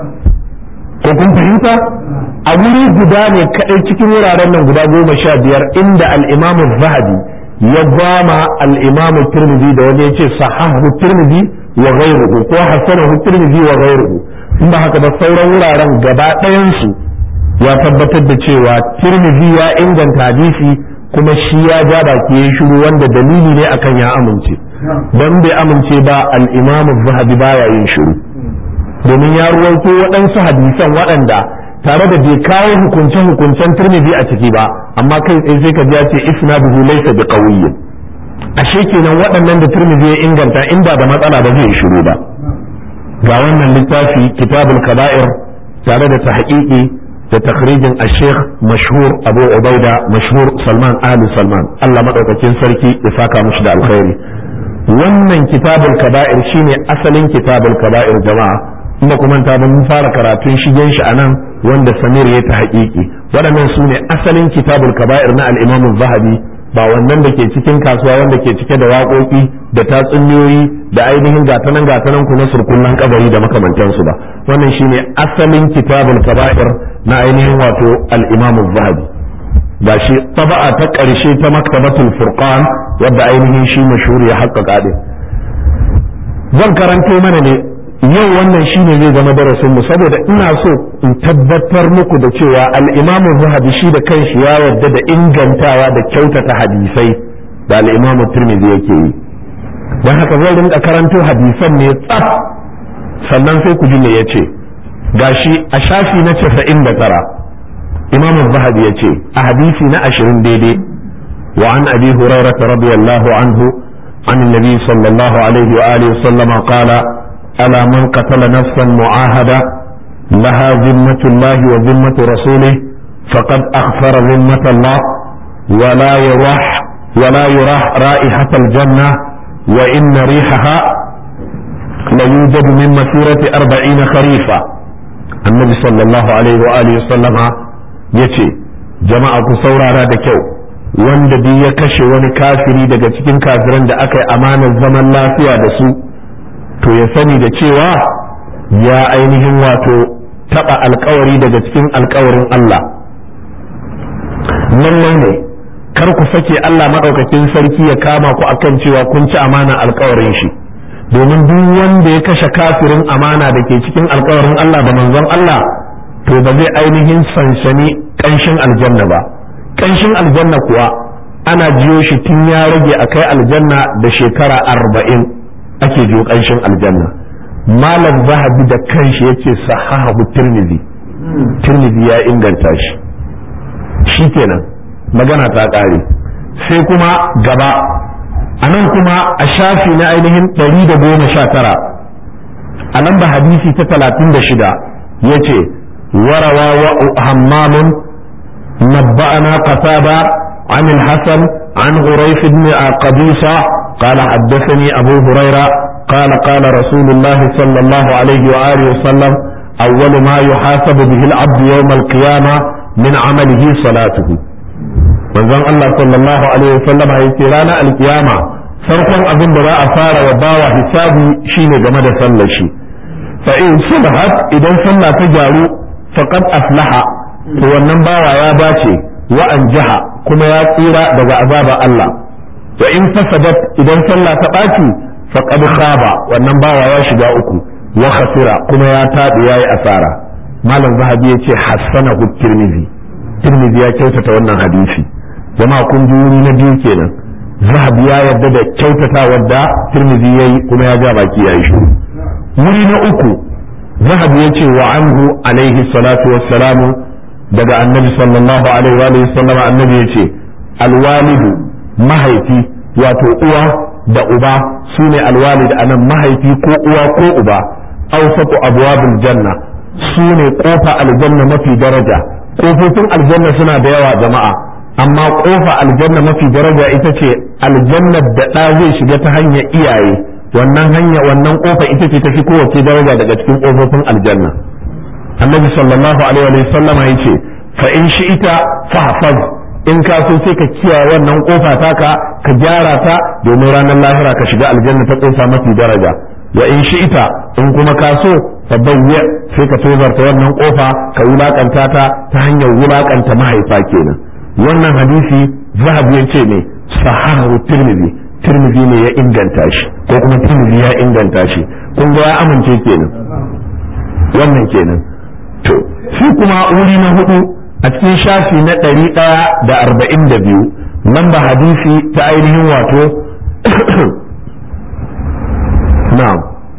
ko kun fahimta a wuri guda ne kadai cikin wuraren nan guda goma sha biyar inda al-imam zahabi ya gama al-imam tirmidhi da wani yace sahahu tirmidhi wa ghayruhu ko hasanahu tirmidhi wa ghayruhu in ba haka ba sauran wuraren gaba ɗayan su ya tabbatar da cewa tirmidhi ya inganta hadisi kuma shi ya ja baki ya shiru wanda dalili ne akan ya amince dan bai amince ba al-imam zahabi baya yin shiru domin ya ruwaito waɗansu hadisan waɗanda tare da bai kawo hukuncen hukuncen tirmidhi a ciki ba amma kai tsaye sai ka ji ya ce isnaduhu laysa biqawiyyin ashe kenan waɗannan da tirmidhi ya inganta inda da matsala ba zai shiru ba ga wannan littafi kitabul kaba'ir tare da tahqiqi da takhrijin al-sheikh mashhur abu ubaida mashhur salman ali salman Allah madaukakin sarki ya saka mushi da alkhairi wannan kitabul kaba'ir shine asalin kitabul kaba'ir jama'a inda kuma ta mun fara karatun shigen shi anan wanda Samir ya ta haƙiƙi waɗannan su ne asalin kitabul kaba'ir na al-Imam az-Zahabi ba wannan da ke cikin kasuwa wanda ke cike da waƙoƙi da tatsuniyoyi da ainihin gatanan gatanan ku na surkullan kabari da makamantansu ba wannan shine asalin kitabul kaba'ir na ainihin wato al-Imam az-Zahabi gashi taba'a ta ƙarshe ta maktabatul furqan wadda ainihin shi mashhur ya haƙƙaƙa din zan karanto mana ne yau wannan shine zai zama darasin mu saboda ina so in tabbatar muku da cewa al-Imam Zahabi shi da kanshi ya yarda da ingantawa da kyautata hadisai da al-Imam Tirmidhi yake yi dan haka zan rinka karanto hadisan ne tsaf sannan sai ku ji me yace gashi a shafi na casa'in da tara Imam Zahabi yace a hadisi na ashirin daidai wa an Abi Hurairah radiyallahu anhu عن النبي صلى الله عليه وآله وسلم قال ألا من قتل نفسا معاهدة لها ذمة الله وذمة رسوله فقد أغفر ذمة الله ولا يراح ولا يراح رائحة الجنة وإن ريحها la yujadu min masirati arba'ina kharifa annabi sallallahu alaihi wa alihi sallama yace jama'a ku saurara da kyau wanda duk ya kashe wani kafiri daga cikin kafiran da aka yi amanar zaman lafiya da su to ya sani da cewa ya ainihin wato taba alkawari daga cikin alkawarin Allah lallai ne kar ku sake Allah madaukakin sarki ya kama ku akan cewa kun ci amana alkawarin shi domin duk wanda ya kashe kafirin amana da ke cikin alkawarin Allah da manzon Allah to ba zai ainihin sansani kanshin aljanna ba kanshin aljanna kuwa ana jiyo shi tun ya rage a kai aljanna da shekara arba'in ake jiyo kanshin aljanna malam zahabi da kanshi yake sahahu tirmidhi tirmidhi ya inganta shi shikenan magana ta kare sai kuma gaba a nan kuma a shafi na ainihin ɗari da goma sha tara a nan da hadisi ta talatin da shida ya ce warawa wa hammamun nabba'ana qatada عن الحسن عن غريف بن قبيصة قال حدثني أبو هريرة قال قال رسول الله صلى الله عليه وآله وسلم أول ما يحاسب به العبد يوم القيامة من عمله صلاته manzon Allah sallallahu alaihi wasallam ya ce ranar alkiyama farkon abin da za a fara wa bawa hisabi shine game da sallar shi fa in salahat idan sallah ta gyaru faqad aflaha to wannan bawa ya dace wa anjaha kuma ya tsira daga azaba Allah wa in fasadat idan sallah ta ɓaci faqad khaba wannan bawa ya shiga uku wa khasira kuma ya tabi yayi asara malam zahabi yace hassanahu tirmidhi tirmidhi ya kyautata wannan hadisi jama'a kun ji wuri na biyu kenan zahabi ya yarda da kyautatawar da tirmidhi yayi kuma ya ga baki yayi shiru wuri na uku zahabi yace wa anhu alaihi salatu wassalamu daga annabi sallallahu alaihi wa sallam annabi yace alwalidu mahaifi wato uwa da uba sune alwalid anan mahaifi ko uwa ko uba awsatu abwabil janna sune kofa aljanna mafi daraja kofofin aljanna suna da yawa jama'a amma kofa aljanna mafi daraja ita ce aljannar da ɗa zai shiga ta hanyar iyaye wannan hanya wannan kofa ita ce tafi kowace daraja daga cikin kofofin aljanna annabi sallallahu alaihi wa sallama yace fa in shi'ita fahfaz in ka so sai ka kiyaye wannan kofa taka ka gyara ta domin ranar lahira ka shiga aljanna ta kofa mafi daraja wa in shi'ita in kuma ka so fa bayya sai ka tozarta wannan kofa ka wulakanta ta ta hanyar wulakanta mahaifa kenan wannan hadisi zahabi ya ce ne sahahu tirmidhi tirmidhi ne ya inganta shi ko kuma tirmidhi ya inganta shi kun ga ya amince kenan wannan kenan to shi kuma wuri na hudu a cikin shafi na ɗari ɗaya da arba'in da biyu lamba hadisi ta ainihin wato na'am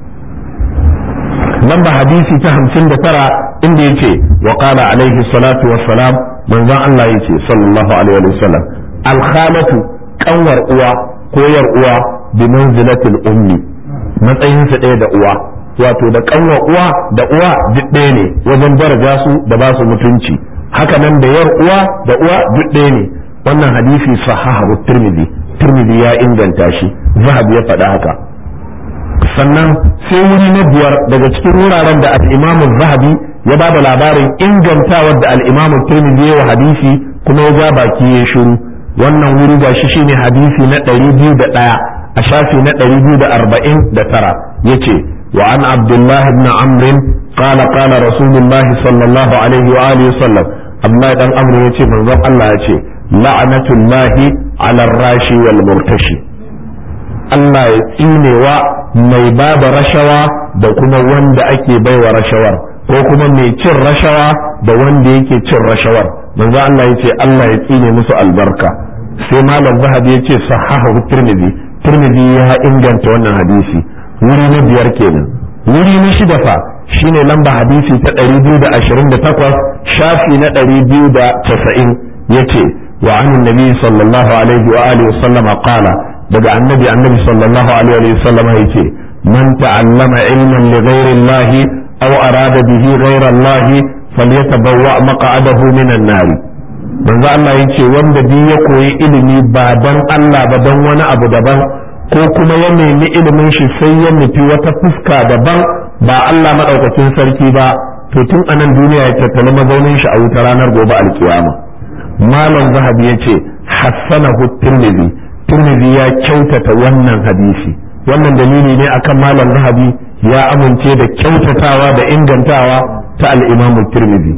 lamba hadisi ta hamsin da tara inda yace wa qala alaihi salatu wassalam manzon Allah yace sallallahu alaihi wa sallam al-khalatu kanwar uwa ko yar uwa bi manzilatil ummi matsayin su ɗaya da uwa wato da kanwar uwa da uwa duk ɗaya ne wajen daraja su da ba su mutunci haka nan da yar uwa da uwa duk ɗaya ne wannan hadisi sahahu tirmidhi tirmidhi ya inganta shi zahabi ya faɗa haka sannan sai wuri na biyar daga cikin wuraren da al-imam zahabi ya ba da labarin ingantawar da al-imam tirmidhi wa hadisi kuma ya ja baki ya shiru wannan wuri gashi shine hadisi na ɗari biyu da ɗaya a shafi na ɗari biyu da arba'in da tara yace wa an abdullahi ibn amr qala qala rasulullahi sallallahu alaihi wa alihi wasallam amma dan amr yace manzon Allah yace la'natullahi ala ar-rashi wal murtashi Allah ya tsinewa mai ba da rashawa da kuma wanda ake baiwa rashawar ko kuma mai cin rashawa da wanda yake cin rashawar manzo Allah yace Allah ya tsine musu albarka sai malam zahabi yace sahahu tirmidhi tirmidhi ya inganta wannan hadisi wuri na biyar kenan wuri na shida fa shine lamba hadisi ta ɗari biyu da ashirin da takwas shafi na ɗari biyu da casa'in yace wa an nabi sallallahu alaihi wa alihi wa sallama qala daga annabi annabi sallallahu alaihi wa sallama yace man ta'allama ilman li ghairi Allah aw arada bihi ghairi Allah falyatabawwa maq'adahu minan nar manzo Allah yace wanda bi ya koyi ilimi ba dan Allah ba dan wani abu daban ko kuma ya nemi ilimin shi sai ya nufi wata fuska daban ba Allah madaukakin sarki ba to tun anan duniya ya tattala mazaunin shi a wuta ranar gobe alkiyama. malam zahabi yace hassanahu tirmidhi tirmidhi ya kyautata wannan hadisi. wannan dalili ne akan malam zahabi ya amince da kyautatawa da ingantawa ta al-imam tirmidhi.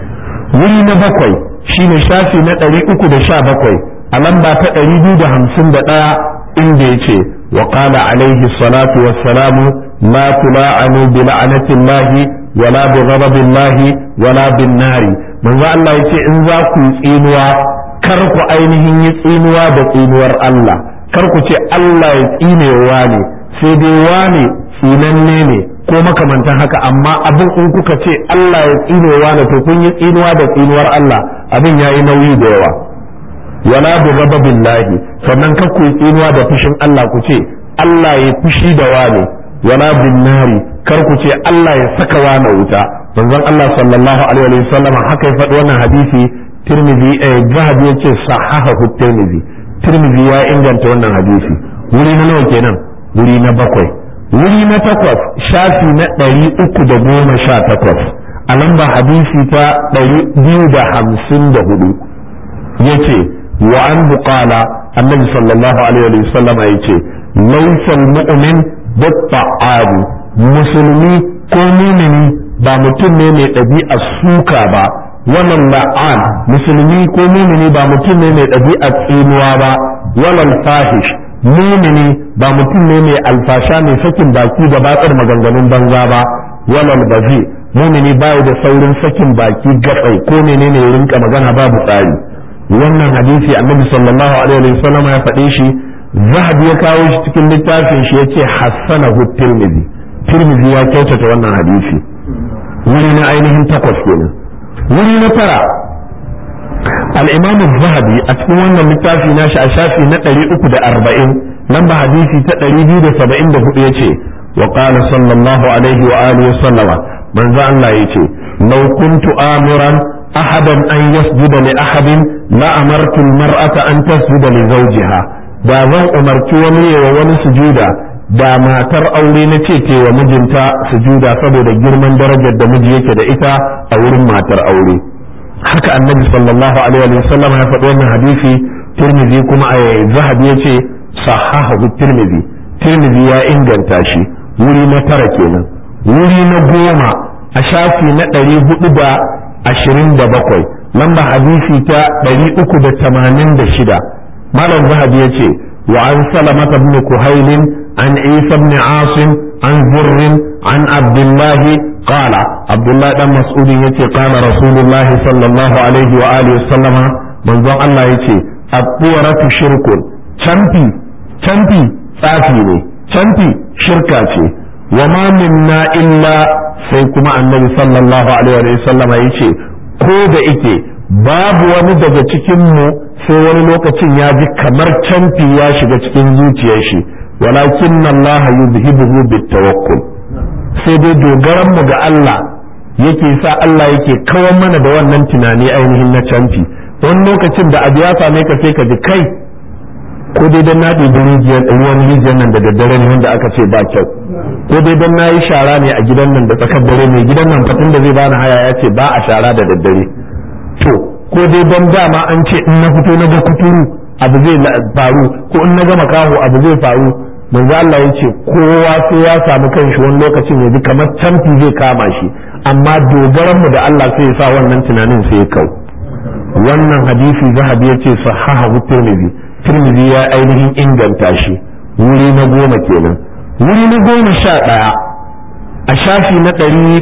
wuri na bakwai shine shafi na ɗari uku da sha bakwai a lamba ta ɗari biyu da hamsin da ɗaya inda yace wa qala alaihi salatu wassalamu la tula'anu bi la'natillahi wala bi ghadabillahi wala bin nari. manzo Allah yace in za ku tsinuwa kar ku ainihin yi tsinuwa da tsinuwar Allah, kar ku ce Allah ya tsinewa ne sai dai wane tsinanne ne ko makamantan haka, amma abin in kuka ce Allah ya tsinewa ne to kun yi tsinuwa da tsinuwar Allah, abin yayi nauyi da yawa. wala bi ghadabillahi sannan kar ku yi tsinuwa da fushin Allah ku ce Allah ya fushi da wane, wala bin nari kar ku ce Allah ya saka wane wuta. manzon Allah sallallahu alaihi wa sallam haka ya faɗi wannan hadisi. Tirmidhi eh Zahabi yace sahahahu Tirmidhi. Tirmidhi ya inganta wannan hadisi. wuri na nawa kenan? wuri na bakwai. wuri na takwas shafi na ɗari uku da goma sha takwas a lamba hadisi ta ɗari biyu da hamsin da hudu yace wa an buqala annabi sallallahu alaihi wa sallam yace laysa al-mu'min bi-ta'abi, musulmi ko mumini ba mutum ne mai ɗabi'a suka ba. wannan la'an musulmi ko mumini ba mutum ne mai ɗabi'a tsinuwa ba. wannan fahish mumini ba mutum ne mai alfasha mai sakin baki da batsar maganganun banza ba. wannan bazi mumini ba da saurin sakin baki gatsai ko menene ya rinka magana babu tsari. wannan hadisi annabi sallallahu alaihi wa sallam ya faɗe shi. Zahabi ya kawo shi cikin littafin shi yace hassanahu Tirmidhi. Tirmidhi ya kyautata wannan hadisi. wuri na ainihin takwas kenan. wuri na tara al-imam az-zahabi a cikin wannan littafi nashi a shafi na ɗari uku da arba'in lamba hadisi ta ɗari biyu da saba'in da hudu yace wa qala sallallahu alaihi wa alihi wa sallama manzo Allah yace law kuntu amiran ahadan an yasjuda li ahadin la amartu al-mar'ata an tasjuda li zawjiha. da zan umarci wani yawa wani sujuda da matar aure na ce ce wa mijinta sujuda saboda girman darajar da miji yake da ita a wurin matar aure. haka annabi sallallahu alaihi wa sallam ya faɗi wannan hadisi. Tirmidhi kuma a Zahabi yace sahahahu Tirmidhi. Tirmidhi ya inganta shi. wuri na tara kenan. wuri na goma a shafi na ɗari hudu da ashirin da bakwai lamba hadisi ta ɗari uku da tamanin da shida malam Zahabi yace wa an salamata ibn kuhailin عن عيسى بن عاصم عن زر عن عبد الله قال عبد الله بن مسعود يتي قال رسول الله صلى الله عليه وآله وسلم من ذا الله يتي الطورة شرك تنبي تنبي تافيني تنبي شركة وما منا إلا سيكما النبي صلى الله عليه وسلم يتي كود إتي باب ومدد تكمو sai wani lokacin ya ji kamar canfi ya shiga cikin zuciyar shi walakin Allah yuzhibuhu bitawakkul sai dai dogaran mu ga Allah yake sa Allah yake kawar mana da wannan tunani ainihin na canfi. wani lokacin da abu ya same ka sai ka ji kai ko dai dan na ɗebi rijiyar ruwan rijiyar nan da daddare ne wanda aka ce ba kyau, ko dai dan na yi shara ne a gidan nan da tsakar dare mai gidan nan fatin da zai bani haya ya ce ba a shara da daddare, to ko dai dan dama an ce in na fito na ga kuturu abu zai faru, ko in na ga makaho abu zai faru. manzo Allah ya ce kowa sai ya samu kanshi wani lokacin ya ji kamar canfi zai kama shi, amma dogaran mu da Allah sai ya sa wannan tunanin sai ya kau. wannan hadisi Zahabi ya ce sahahu Tirmidhi, Tirmidhi ya ainihin inganta shi. wuri na goma kenan. wuri na goma sha ɗaya a shafi na ɗari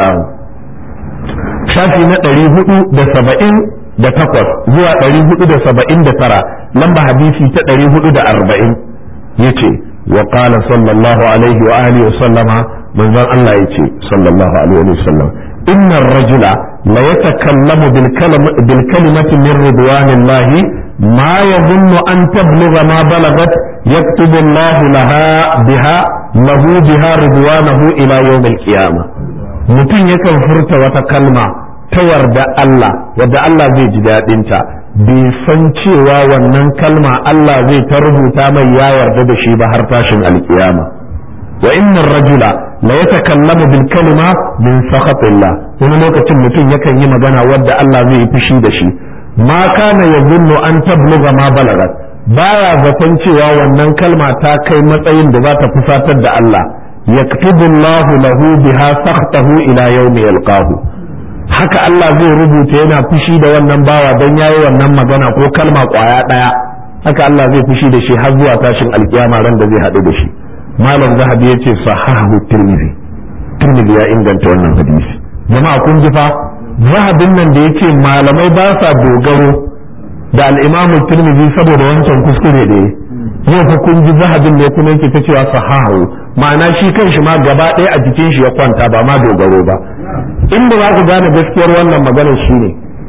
shafi na ɗari hudu da saba'in da takwas zuwa ɗari hudu da saba'in da tara lamba hadisi ta ɗari hudu da arba'in yace wa qala sallallahu alaihi wa alihi wa sallama manzon Allah yace sallallahu alaihi wa sallam inna ar-rajula la yatakallamu bil kalimati bil kalimati min ridwanillahi ma yadhunnu an tablugha ma balagat yaktubu Allah laha biha lahu biha ridwanahu ila yawm al-qiyamah. mutum yakan furta wata kalma ta ta yarda Allah wadda Allah zai ji daɗin ta bai san cewa wannan kalma Allah zai ta rubuta mai ya yarda da shi ba har tashin alkiyama wa innar rajula la yatakallamu bil kalima min sakhatillah wani lokacin mutum yakan yi magana wadda Allah zai yi fushi da shi ma kana yazunnu an tablugha ma balagat baya zaton cewa wannan kalma ta kai matsayin da za ta fusatar da Allah yaktubu Allahu lahu biha sakhtahu ila yawmi yalqahu haka Allah zai rubuta yana fushi da wannan bawa dan yayi wannan magana ko kalma kwaya daya haka Allah zai fushi da shi har zuwa tashin alkiyama ran da zai hadu da shi malam zahabi yace sahahu tirmidhi tirmidhi ya inganta wannan hadisi jama'a kun ji fa zahabin nan da yace malamai ba sa dogaro da al-imamu tirmidhi saboda wancan kuskure da yau fa kun ji zahabin ne kuma yake ta cewa sahahu ma'ana shi kanshi ma gaba ɗaya a jikin shi ya kwanta ba ma dogaro ba inda za ku gane gaskiyar wannan maganar shine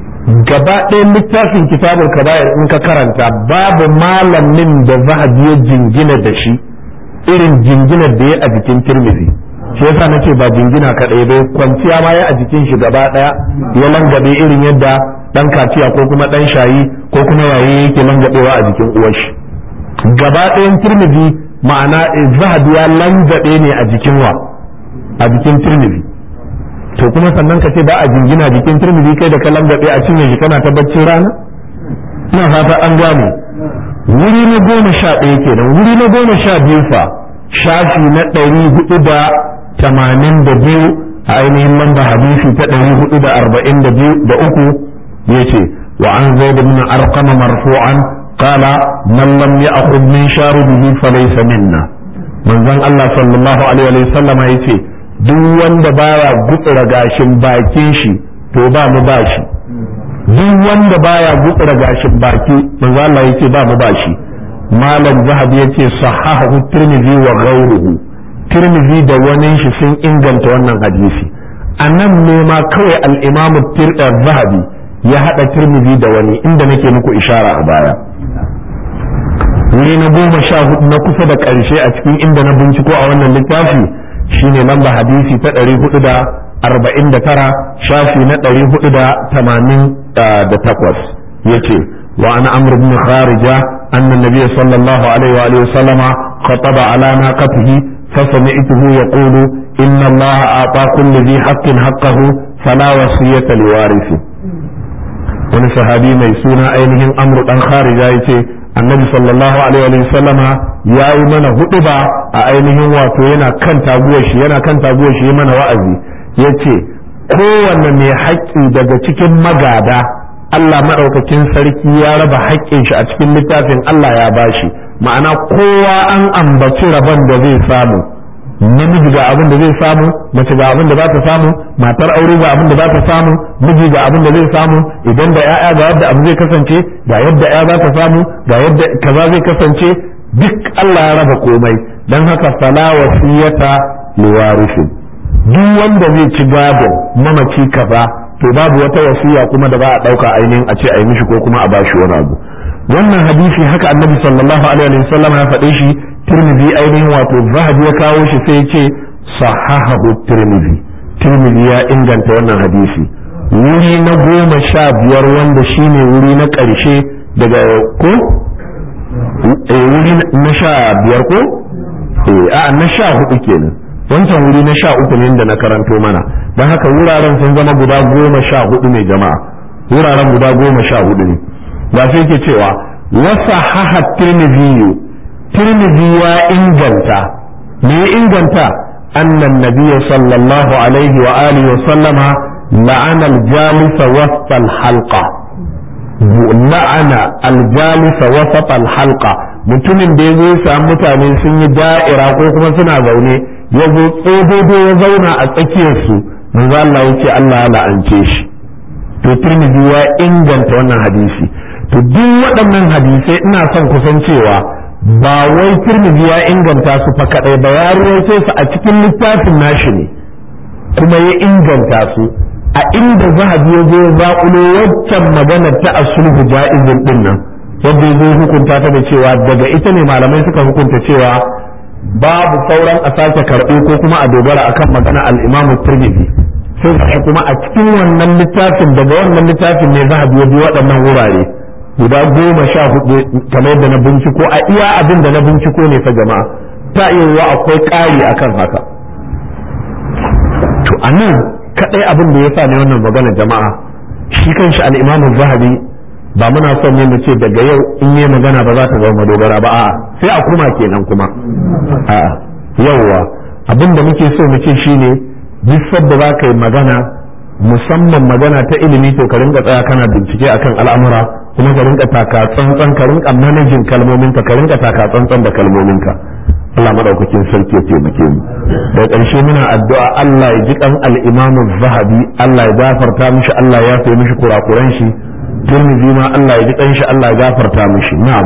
gaba ɗaya littafin kitabul kaba'ir in ka karanta babu malamin da zahabi ya jingina da shi irin jinginar da ya a jikin tirmidhi shi yasa nace ba jingina kadai bai kwanciya ma ya a jikin shi gaba ɗaya ya langabe irin yadda dan kaciya ko kuma dan shayi ko kuma yayi yake langabewa a jikin uwar shi gaba ɗayan tirmidhi ma'ana zahabi ya langabe ne a jikin wa a jikin tirmidhi to kuma sannan ka ce ba a jingina jikin tirmidhi kai da ka langabe a cinye shi kana ta baccin rana ina fata an gane wuri na goma sha ɗaya kenan wuri na goma sha biyu fa shafi na ɗari hudu da tamanin da biyu a ainihin lamba hadisi ta ɗari hudu da arba'in da biyu da uku yace wa an zaid bin arqam marfu'an qala man lam ya'khudh min sharibihi falaysa minna manzon Allah sallallahu alaihi wa sallam yace duk wanda baya gutsura gashin bakin shi to ba mu bashi duk wanda baya gutsura gashin baki manzo Allah yace ba mu bashi malam zahabi yace sahahu tirmidhi wa ghayruhu tirmidhi da wani shi sun inganta wannan hadisi anan ne ma kawai al-imam zahabi ya hada tirmidhi da wani inda nake muku ishara a baya wuri na goma sha hudu na kusa da karshe a cikin inda na binciko a wannan littafi shine lamba hadisi ta ɗari hudu da arba'in da tara shafi na ɗari hudu da tamanin da takwas yace wa ana amr ibn kharija anna nabiy sallallahu alaihi wa alihi sallama khataba ala naqatihi fa sami'tuhu yaqulu inna allaha ata kulli dhi haqqin haqqahu fala wasiyata liwarisi wani sahabi mai suna ainihin amr dan kharija yace annabi sallallahu alaihi wa sallama yayi mana huduba a ainihin wato yana kan taguwar shi yana kan taguwar shi mana wa'azi yace kowanne mai haƙƙi daga cikin magada Allah maɗaukakin sarki ya raba haƙƙin shi a cikin littafin Allah ya bashi ma'ana kowa an ambaci rabon da zai samu namiji ga abin da zai samu mace ga abin da za ta samu matar aure ga abin da za ta samu miji ga abin da zai samu idan da ƴaƴa ga yadda abu zai kasance ga yadda ƴa za ta samu ga yadda kaza zai kasance duk Allah ya raba komai dan haka fala wasiyata liwarithin duk wanda zai ci gado mamaci kaza to babu wata wasiya kuma da ba a dauka ainihin a ce a yi mishi ko kuma a bashi wani abu wannan hadisi haka annabi sallallahu alaihi wa sallam ya faɗe shi tirmidhi ainihin wato zahabi ya kawo shi sai ya ce sahahahu tirmidhi tirmidhi ya inganta wannan hadisi wuri na goma sha biyar wanda shine wuri na ƙarshe daga ko wuri na sha biyar ko eh a na sha hudu kenan wancan wuri na sha uku ne da na karanto mana don haka wuraren sun zama guda goma sha hudu ne jama'a wuraren guda goma sha hudu ne ba sai ke cewa wasa haha tirmidhi tirmidhi ya inganta me ya inganta annan nabiyyu sallallahu alaihi wa alihi wa sallama la'ana al-jalisa wasta al-halqa la'ana al-jalisa wasta al-halqa mutumin da yazo ya samu mutane sun yi da'ira ko kuma suna zaune ya zo tsododo ya zauna a tsakiyarsu manzo Allah yake Allah ya la'ance shi to Tirmidhi ya inganta wannan hadisi to duk waɗannan hadisai ina son kusan cewa ba wai Tirmidhi ya inganta su fa kadai ba ya rawaito su a cikin littafin nashi ne kuma ya inganta su a inda zahabi ya zo zaƙulo waccan maganar ta asulhu ja'izin din nan wanda ya zo hukunta ta da cewa daga ita ne malamai suka hukunta cewa babu sauran a sake karɓe ko kuma a dogara akan magana al-Imam Tirmidhi sai kuma a cikin wannan littafin daga wannan littafin ne za a biyo biyo waɗannan wurare guda goma sha hudu kamar da na binciko a iya abin da na binciko ne fa jama'a ta iya akwai ƙari akan haka to anan kadai abin da ya sa ne wannan magana jama'a shi kanshi al-Imam az-Zahabi ba muna son ne mu ce daga yau in yi magana ba za ta zama madogara ba a'a sai a kuma kenan kuma a'a yawwa abin da muke so mu ce shine duk sabda za ka yi magana musamman magana ta ilimi to ka rinka tsaya kana bincike akan al'amura kuma ka rinka taka tsantsan ka rinka manajin kalmominka ka rinka taka tsantsan da kalmominka Allah madaukakin sarki ya taimake mu da ƙarshe muna addu'a Allah ya ji kan al-Imam az-Zahabi Allah ya gafarta mishi Allah ya yafe mishi kurakuran shi Tirmidhi ma Allah ya ji kan shi Allah ya gafarta mishi na'am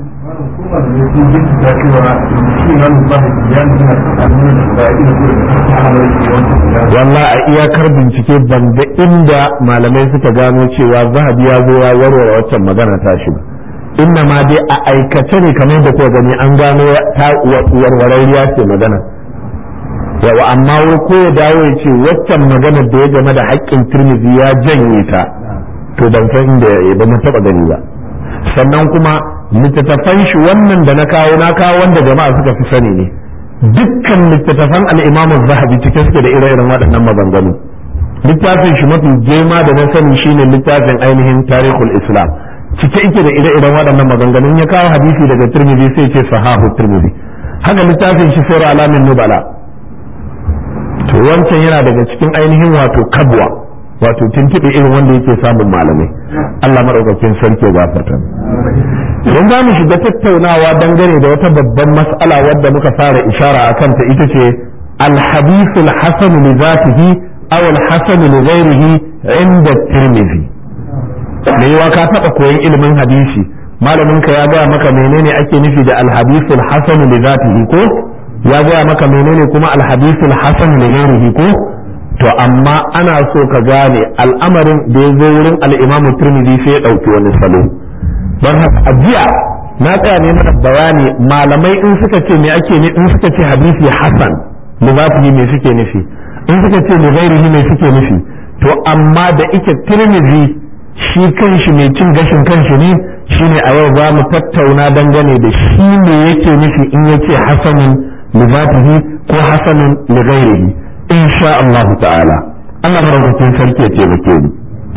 wallahi a iyakar bincike ban ga inda malamai suka gano cewa Zahabi ya zo ya warware waccan magana ta shi inna ma dai a aikace ne kamar da kuka gani an gano ta warwarariya ce magana yawa amma wai ko ya dawo ya ce waccan magana da ya game da haƙƙin Tirmidhi ya janye ta to ban san inda ya ba mun taɓa gani ba sannan kuma littattafan shi wannan da na kawo na kawo wanda jama'a suka fi sani ne dukkan littattafan al-Imam az-Zahabi cike suke da ire-iren waɗannan maganganu littafin shi mafi girma da na sani shine littafin ainihin Tarihul Islam cike yake da ire-iren waɗannan maganganun ya kawo hadisi daga Tirmidhi sai ce sahahu Tirmidhi haka littafin shi Sirr Alamin Nubala to wancan yana daga cikin ainihin wato kabwa wato tuntuɓe irin wanda yake samun malamai Allah madaukakin sarki ya gafarta idan za mu shiga tattaunawa dangane da wata babban mas'ala wadda muka fara ishara akan ta ita ce al-hadith al-hasan li zatihi aw al-hasan li ghayrihi inda Tirmidhi da yawa ka taɓa koyon ilimin hadisi malamin ka ya gaya maka menene ake nufi da alhadisul hasan li zatihi ko ya gaya maka menene kuma alhadisul hasan li ghairihi ko to amma ana so ka gane al'amarin da ya zo wurin al-Imam Tirmidhi sai ya dauki wani salo don haka ajiya na tsaya ne mana bayani malamai in suka ce me ake ne in suka ce hadisi hasan li zatihi me suke nufi in suka ce li ghairihi me suke nufi to amma da ike Tirmidhi shi kanshi mai cin gashin kanshi ne shine a yau za mu tattauna dangane da shi ne yake nufi in yace hasanun li zatihi ko hasanun li ghairihi insha Allah ta'ala Allah madaukakin sarki ya taimake ni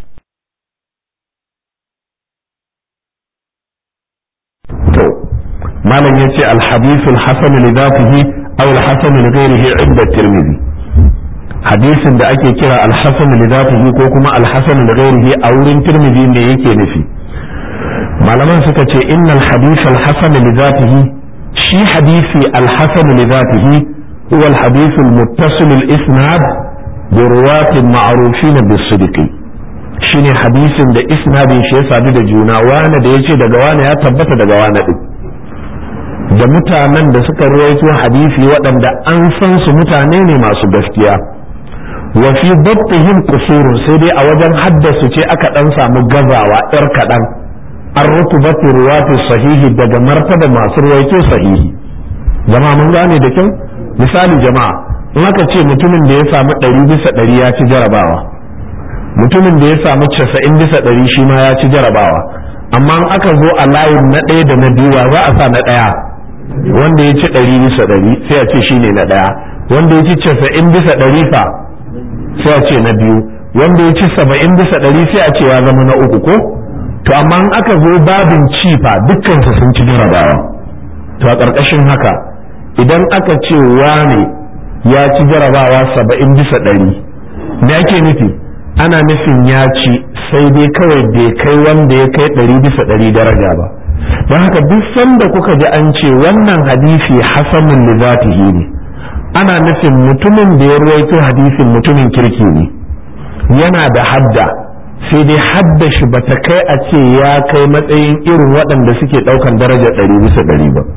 to malam yace al hadith al hasan li zatihi aw al hasan li ghairihi inda Tirmidhi hadisin da ake kira al-hasan li zatihi ko kuma al-hasan li ghairihi a wurin Tirmidhi ne yake nufi malaman suka ce innal hadith al-hasan li zatihi shi hadisi al-hasan li zatihi huwa al-hadith al-muttasil al-isnad bi ruwatin ma'rufin bis-sidq shine hadisin da isnadin shi ya sadu da juna wani da yace daga wani ya tabbata daga wani din da mutanen da suka ruwaito hadisi waɗanda an san su mutane ne masu gaskiya wa fi dabtihim qusurun sai dai a wajen haddasu ce aka dan samu gazawa yar kadan an rutubati ruwati sahihi daga martaba masu ruwaito sahihi jama'a mun gane da kyau misali jama'a in aka ce mutumin da ya samu ɗari bisa ɗari ya ci jarabawa mutumin da ya samu casa'in bisa ɗari shi ma ya ci jarabawa amma in aka zo a layin na ɗaya da na biyu za a sa na ɗaya wanda ya ci ɗari bisa ɗari sai a ce shine na ɗaya wanda ya ci casa'in bisa ɗari fa sai a ce na biyu wanda ya ci saba'in bisa ɗari sai a ce ya zama na uku ko to amma in aka zo babin cifa dukkansu sun ci jarabawa to a ƙarƙashin haka idan aka ce wane ya ci jarabawa saba'in bisa ɗari me ake nufi ana nufin ya ci sai dai kawai bai kai wanda ya kai ɗari bisa ɗari daraja ba don haka duk sanda kuka ji an ce wannan hadisi hasanun li zatihi ne ana nufin mutumin da ya ruwaito hadisin mutumin kirki ne yana da hadda sai dai hadda shi bata kai a ce ya kai matsayin irin waɗanda suke ɗaukan daraja ɗari bisa ɗari ba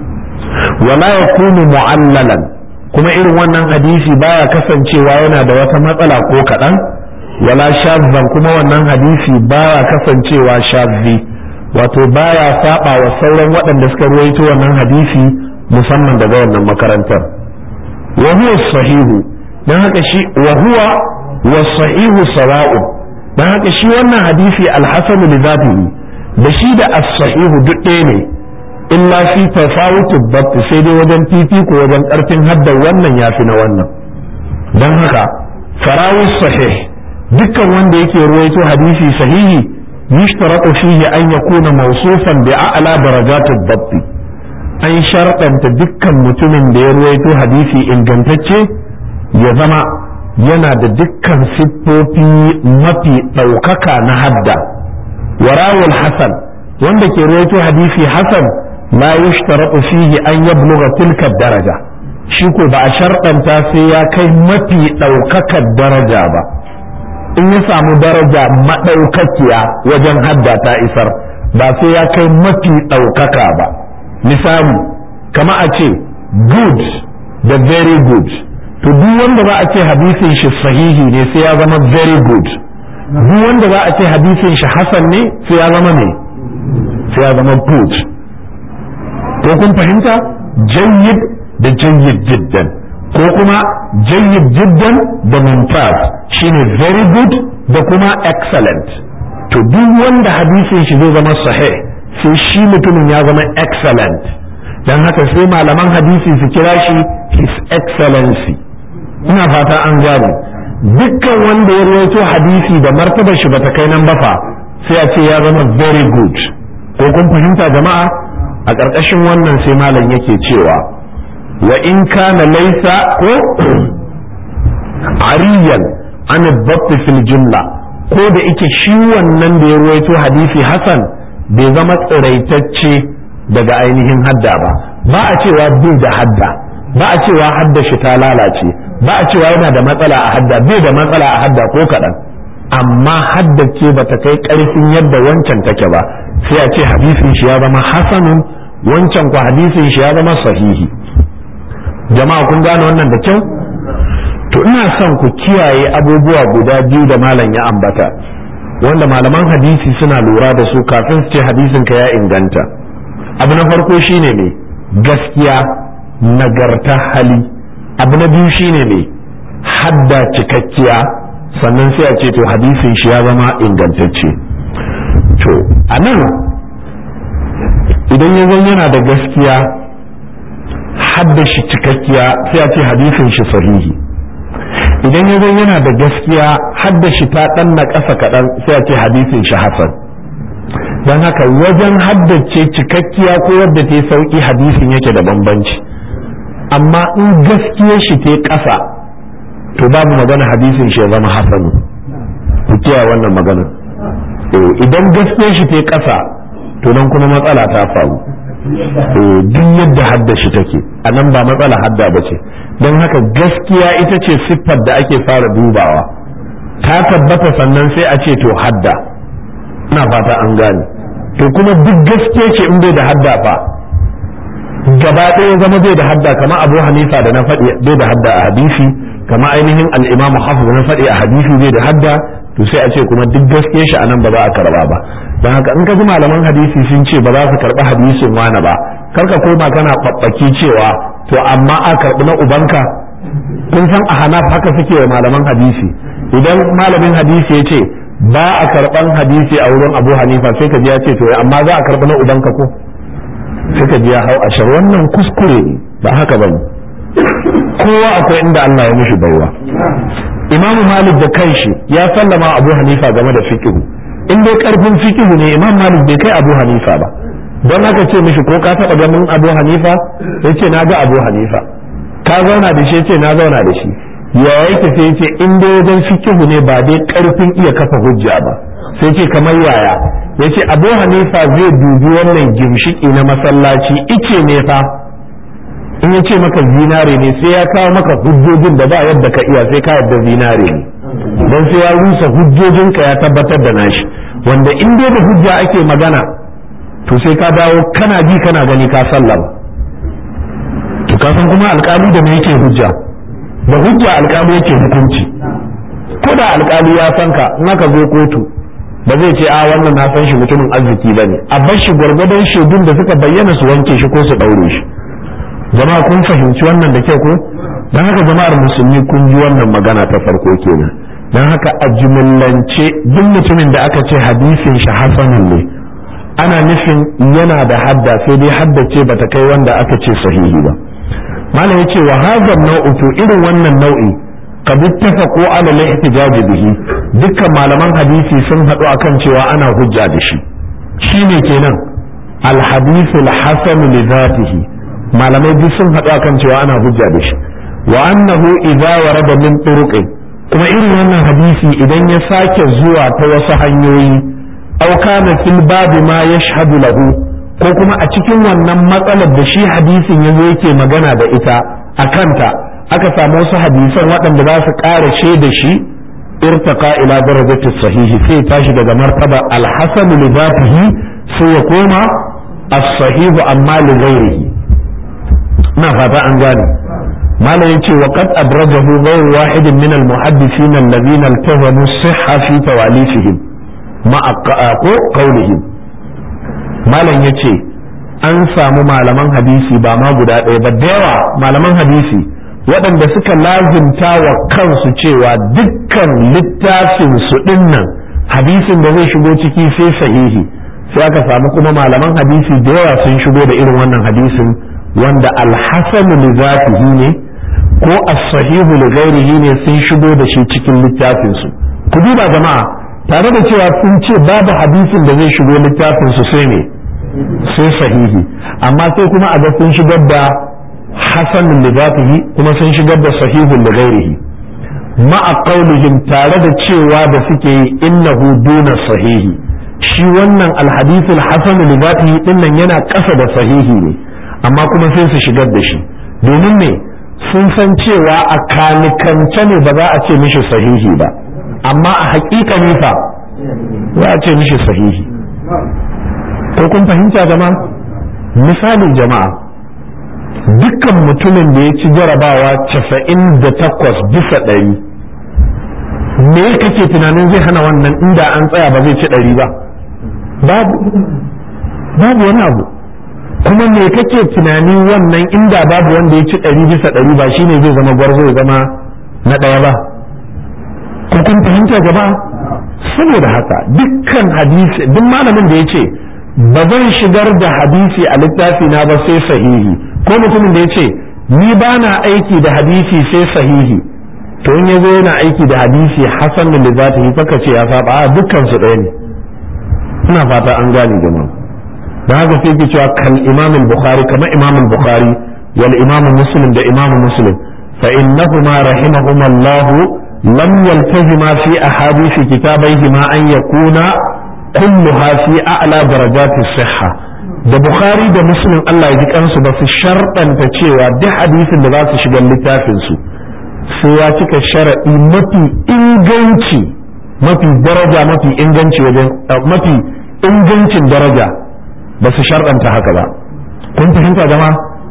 wala yakunu mu'allalan kuma irin wannan hadisi baya kasancewa yana da wata matsala ko kaɗan wala shazzan kuma wannan hadisi baya kasancewa shazzi wato baya saba wa sauran waɗanda suka ruwaito wannan hadisi musamman daga wannan makarantar wa huwa sahihu dan haka shi wa huwa was-sahihu sawa'un. dan haka shi wannan hadisi al-hasan li dhatihi da shi da as-sahihu duk ɗaya ne, illa fi tafawutu dabt, sai dai wajen fifiko wajen karfin hadda wannan yafi na wannan. dan haka farawi sahih, dukkan wanda yake ruwaito hadisi sahihi yushtaratu fihi an yakuna mawsufan bi a'la darajatid dabt, an sharɗanta dukkan mutumin da ya ruwaito hadisi ingantacce ya zama yana da dukkan siffofi mafi ɗaukaka na hadda. warawul hasan, wanda ke ruwaito hadisi hasan la yushtaratu fihi an yablugha tilka daraja, shi ko ba a sharɗanta sai ya kai mafi ɗaukakar daraja ba. in ya samu daraja maɗaukakiya wajen hadda ta isar, ba sai ya kai mafi ɗaukaka ba. misali kama a ce good da very good, to duk wanda za a ce hadisin shi sahihi ne sai ya zama very good, duk wanda za a ce hadisin shi hasan ne sai ya zama ne sai ya zama good. ko kun fahimta? jayyid da jayyid jiddan, ko kuma jayyid jiddan da mumtaz, shine very good da kuma excellent. to duk wanda hadisin shi zai zama sahih sai shi mutumin ya zama excellent. dan haka sai malaman hadisi su kira shi his excellency. ina fata an gane. dukkan wanda ya rawaito hadisi da martabar shi bata kai nan ba fa sai a ce ya zama very good. ko kun fahimta jama'a? a ƙarƙashin wannan sai malam yake cewa wa in kana laysa ko ariyan an dabt fil jumla, ko da yake shi wannan da ya rawaito hadisi hasan bai zama tsiraitacce daga ainihin hadda ba, ba a cewa bai da hadda, ba a cewa hadda shi ta lalace, ba a cewa yana da matsala a hadda, bai da matsala a hadda ko kaɗan, amma hadda ce ba ta kai ƙarfin yadda wancan take ba, sai a ce hadisin shi ya zama hasanun, wancan ku hadisin shi ya zama sahihi. jama'a kun gane wannan da kyau? to ina son ku kiyaye abubuwa guda biyu da malam ya ambata, wanda malaman hadisi suna lura da su kafin su ce hadisin ka ya inganta. abu na farko shine ne gaskiya, nagarta hali. abu na biyu shine ne hadda cikakkiya, sannan sai a ce to hadisin shi ya zama ingantacce. to anan idan ya zan yana da gaskiya, hadda shi cikakkiya, sai a ce hadisin shi sahihi. idan ya zan yana da gaskiya, hadda shi ta ɗan na ƙasa kaɗan, sai a ce hadisin shi hasan. don haka wajen haddace cikakkiya ko wadda ta yi sauƙi hadisin yake da bambanci, amma in gaskiyar shi ta ƙasa to babu magana hadisin shi ya zama hasanu. ku kiyaye wannan magana. idan gaskiyar shi ta ƙasa to nan kuma matsala ta faru. duk yadda hadda shi take a nan ba matsala hadda ba ce. don haka gaskiya ita ce siffar da ake fara dubawa, ta tabbata sannan sai a ce to hadda. ina fata an gane. to kuma duk gaskiya ce in bai da hadda fa gaba ɗaya zama bai da hadda, kama Abu Hanifa da na faɗi bai da hadda a hadisi, kama ainihin al-Imam Hafiz na faɗi a hadisi bai da hadda, to sai a ce kuma duk gaskiyar shi anan ba za a karba ba. don haka in ka ji malaman hadisi sun ce ba za su karɓi hadisin wani ba, kar ka koma kana babbaki cewa to amma a karɓi na ubanka. kun san a Hanaf haka suke wa malaman hadisi. idan malamin hadisi ya ce ba a karɓan hadisi a wurin Abu Hanifa, sai ka ji ya ce to amma za a karɓi na ubanka ko? sai ka ji ya hau ashar. wannan kuskure ne, ba haka bane. kowa akwai inda Allah ya mishi baiwa. Imam Malik da kanshi ya sallama Abu Hanifa game da fiqh. in dai karfin fiqh ne Imam Malik bai kai Abu Hanifa ba. don haka ce mishi ko ka taɓa ganin Abu Hanifa? yace na ga Abu Hanifa. ka zauna da shi? yace na zauna da shi. ya yake? sai yace in dai wajen fiqh ne ba dai karfin iya kafa hujja ba. sai ce kamar yaya? yace Abu Hanifa zai dubi wannan gimshiki na masallaci, ice ne fa, in ya ce maka zinare ne sai ya kawo maka hujjojin da ba yadda ka iya, sai ka yadda zinare ne, don sai ya rusa hujjojinka ya tabbatar da nashi. wanda in dai da hujja ake magana to sai ka dawo kana ji kana gani ka sallama. to ka san kuma alƙali da me yake hujja? da hujja alƙali yake hukunci. ko da alƙali ya san ka, in aka zo kotu ba zai ce a wannan na san shi mutumin arziki bane, a bar shi gwargwadon shaidun da suka bayyana su wanke shi ko su ɗaure shi. jama'a kun fahimci wannan da kyau ko? don haka jama'ar musulmi kun ji wannan magana ta farko kenan. don haka a jumlance duk mutumin da aka ce hadisin shi hasanun ne ana nufin yana da hadda sai dai haddace bata kai wanda aka ce sahihi ba. malam yace wa hadha nau'u to irin wannan nau'i qad ittafaqu ala al-ihtijaj bihi dukkan malaman hadisi sun hadu akan cewa ana hujja da shi shine kenan al-hadith al-hasan li dhatihi malamai duk sun hadu akan cewa ana hujja da shi wa annahu idza warada min turuqin kuma irin wannan hadisi idan ya sake zuwa ta wasu hanyoyi aw kana fil babi ma yashhadu lahu ko kuma a cikin wannan matsalar da shi hadisin yanzu yake magana da ita a kanta aka samu wasu hadisan waɗanda za su ƙara shaida shi irtaqa ila darajati sahihi sai tashi daga martaba al-hasan li dhatihi sai ya koma as-sahihu amma li ghairihi. ina fata an gane malam yace wa qad adrajahu ghayr wahid min al-muhaddithin alladhina iltazamu as-sihha fi tawalifihim ma'a qawlihim. malam yace an samu malaman hadisi ba ma guda ɗaya ba da yawa malaman hadisi waɗanda suka lazimta wa kansu cewa dukkan littafin su dinnan hadisin da zai shigo ciki sai sahihi sai aka samu kuma malaman hadisi da yawa sun shigo da irin wannan hadisin wanda al-hasan li zatihi ne ko as-sahihu li ghairihi ne sun shigo da shi cikin littafin su. ku duba jama'a tare da cewa sun ce babu hadisin da zai shigo littafin su sai ne sai sahihi amma sai kuma a ga sun shigar da hasan li zatihi kuma sun shigar da sahihun li ghairihi ma'a qaulihim tare da cewa da suke yi innahu duna sahihi shi wannan al-hadith al-hasan li zatihi dinnan yana ƙasa da sahihi ne amma kuma sai su shigar da shi domin ne sun san cewa a kanikance ne ba za a ce mishi sahihi ba amma a haƙiƙa ne fa za a ce mishi sahihi. ko kun fahimta jama'a misalin jama'a dukkan mutumin da ya ci jarabawa casa'in da takwas bisa ɗari me kake tunanin zai hana wannan inda an tsaya ba zai ci ɗari ba babu babu wani abu kuma me kake tunanin wannan inda babu wanda ya ci ɗari bisa ɗari ba shine zai zama gwarzo ya zama na ɗaya ba ko kun fahimta jama'a saboda haka dukkan hadisi duk malamin da ya ce ba zan shigar da hadisi a littafi na ba sai sahihi ko mutumin da ya ce ni ba na aiki da hadisi sai sahihi to in ya zo yana aiki da hadisi hasan da zatihi faka ce ya saba a dukkan su ɗaya ne. ina fata an gane jama'a da haka sai ke cewa kal imam al-bukhari kama imam al-bukhari wal imam muslim da imam muslim fa innahuma rahimahuma Allah lam yaltazima fi ahadith kitabayhima an yakuna kulluha fi a'la darajati as-sihha. da bukhari da muslim Allah ya ji kansu ba su sharɗanta cewa duk hadisin da za su shiga littafin su sai ya cika sharadi mafi inganci mafi daraja mafi inganci wajen mafi ingancin daraja ba su sharɗanta haka ba. kun fahimta jama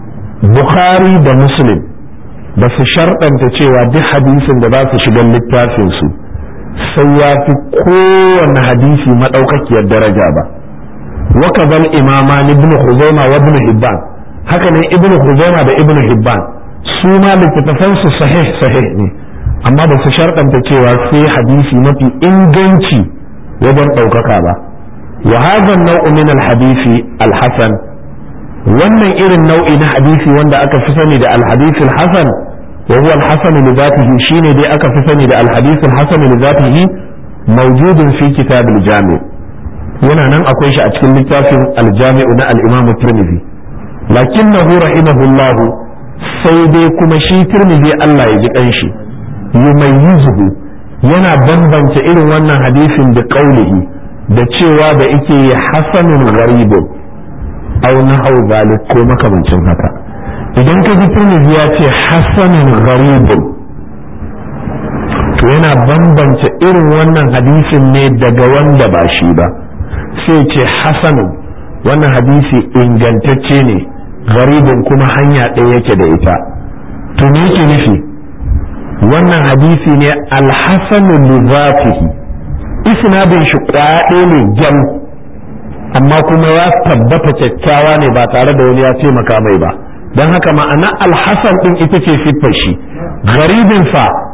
bukhari da muslim ba su sharɗanta cewa duk hadisin da za su shiga littafin su sai ya fi kowane hadisi maɗaukakiyar daraja ba. وكذا الإمامان ابن خزيمة وابن حبان هكذا ابن خزيمة da ابن حبان su ma littattafansu sahih sahih ne amma ba su sharɗanta cewa sai hadisi mafi inganci wajen ɗaukaka ba. wa hadha nau'u min al-hadisi al-hasan wannan irin nau'i na hadisi wanda aka fi sani da al-hadith al-hasan wa huwa al-hasan li dhatihi shine dai aka fi sani da al-hadith al-hasan li dhatihi mawjudun fi kitab al-jami' yana nan akwai shi a cikin littafin al-jami' na al-imam at-tirmidhi lakinnahu rahimahullah sai dai kuma shi tirmidhi Allah ya ji kanshi yumayyizuhu yana bambance irin wannan hadisin da qaulihi da cewa da yake hasanun gharib aw nahaw zalik ko makamancin haka. idan ka ji tirmidhi ya ce hasanun gharib to yana bambance irin wannan hadisin ne daga wanda ba shi ba sai ce hasanun wannan hadisi ingantacce ne garibin kuma hanya ɗaya yake da ita. to me yake nufi wannan hadisi ne alhasanu li zatihi isnadin shi kwaɗe ne jam amma kuma ya tabbata kyakkyawa ne ba tare da wani ya taimaka mai ba don haka ma'ana alhasan din ita ce siffar shi garibin fa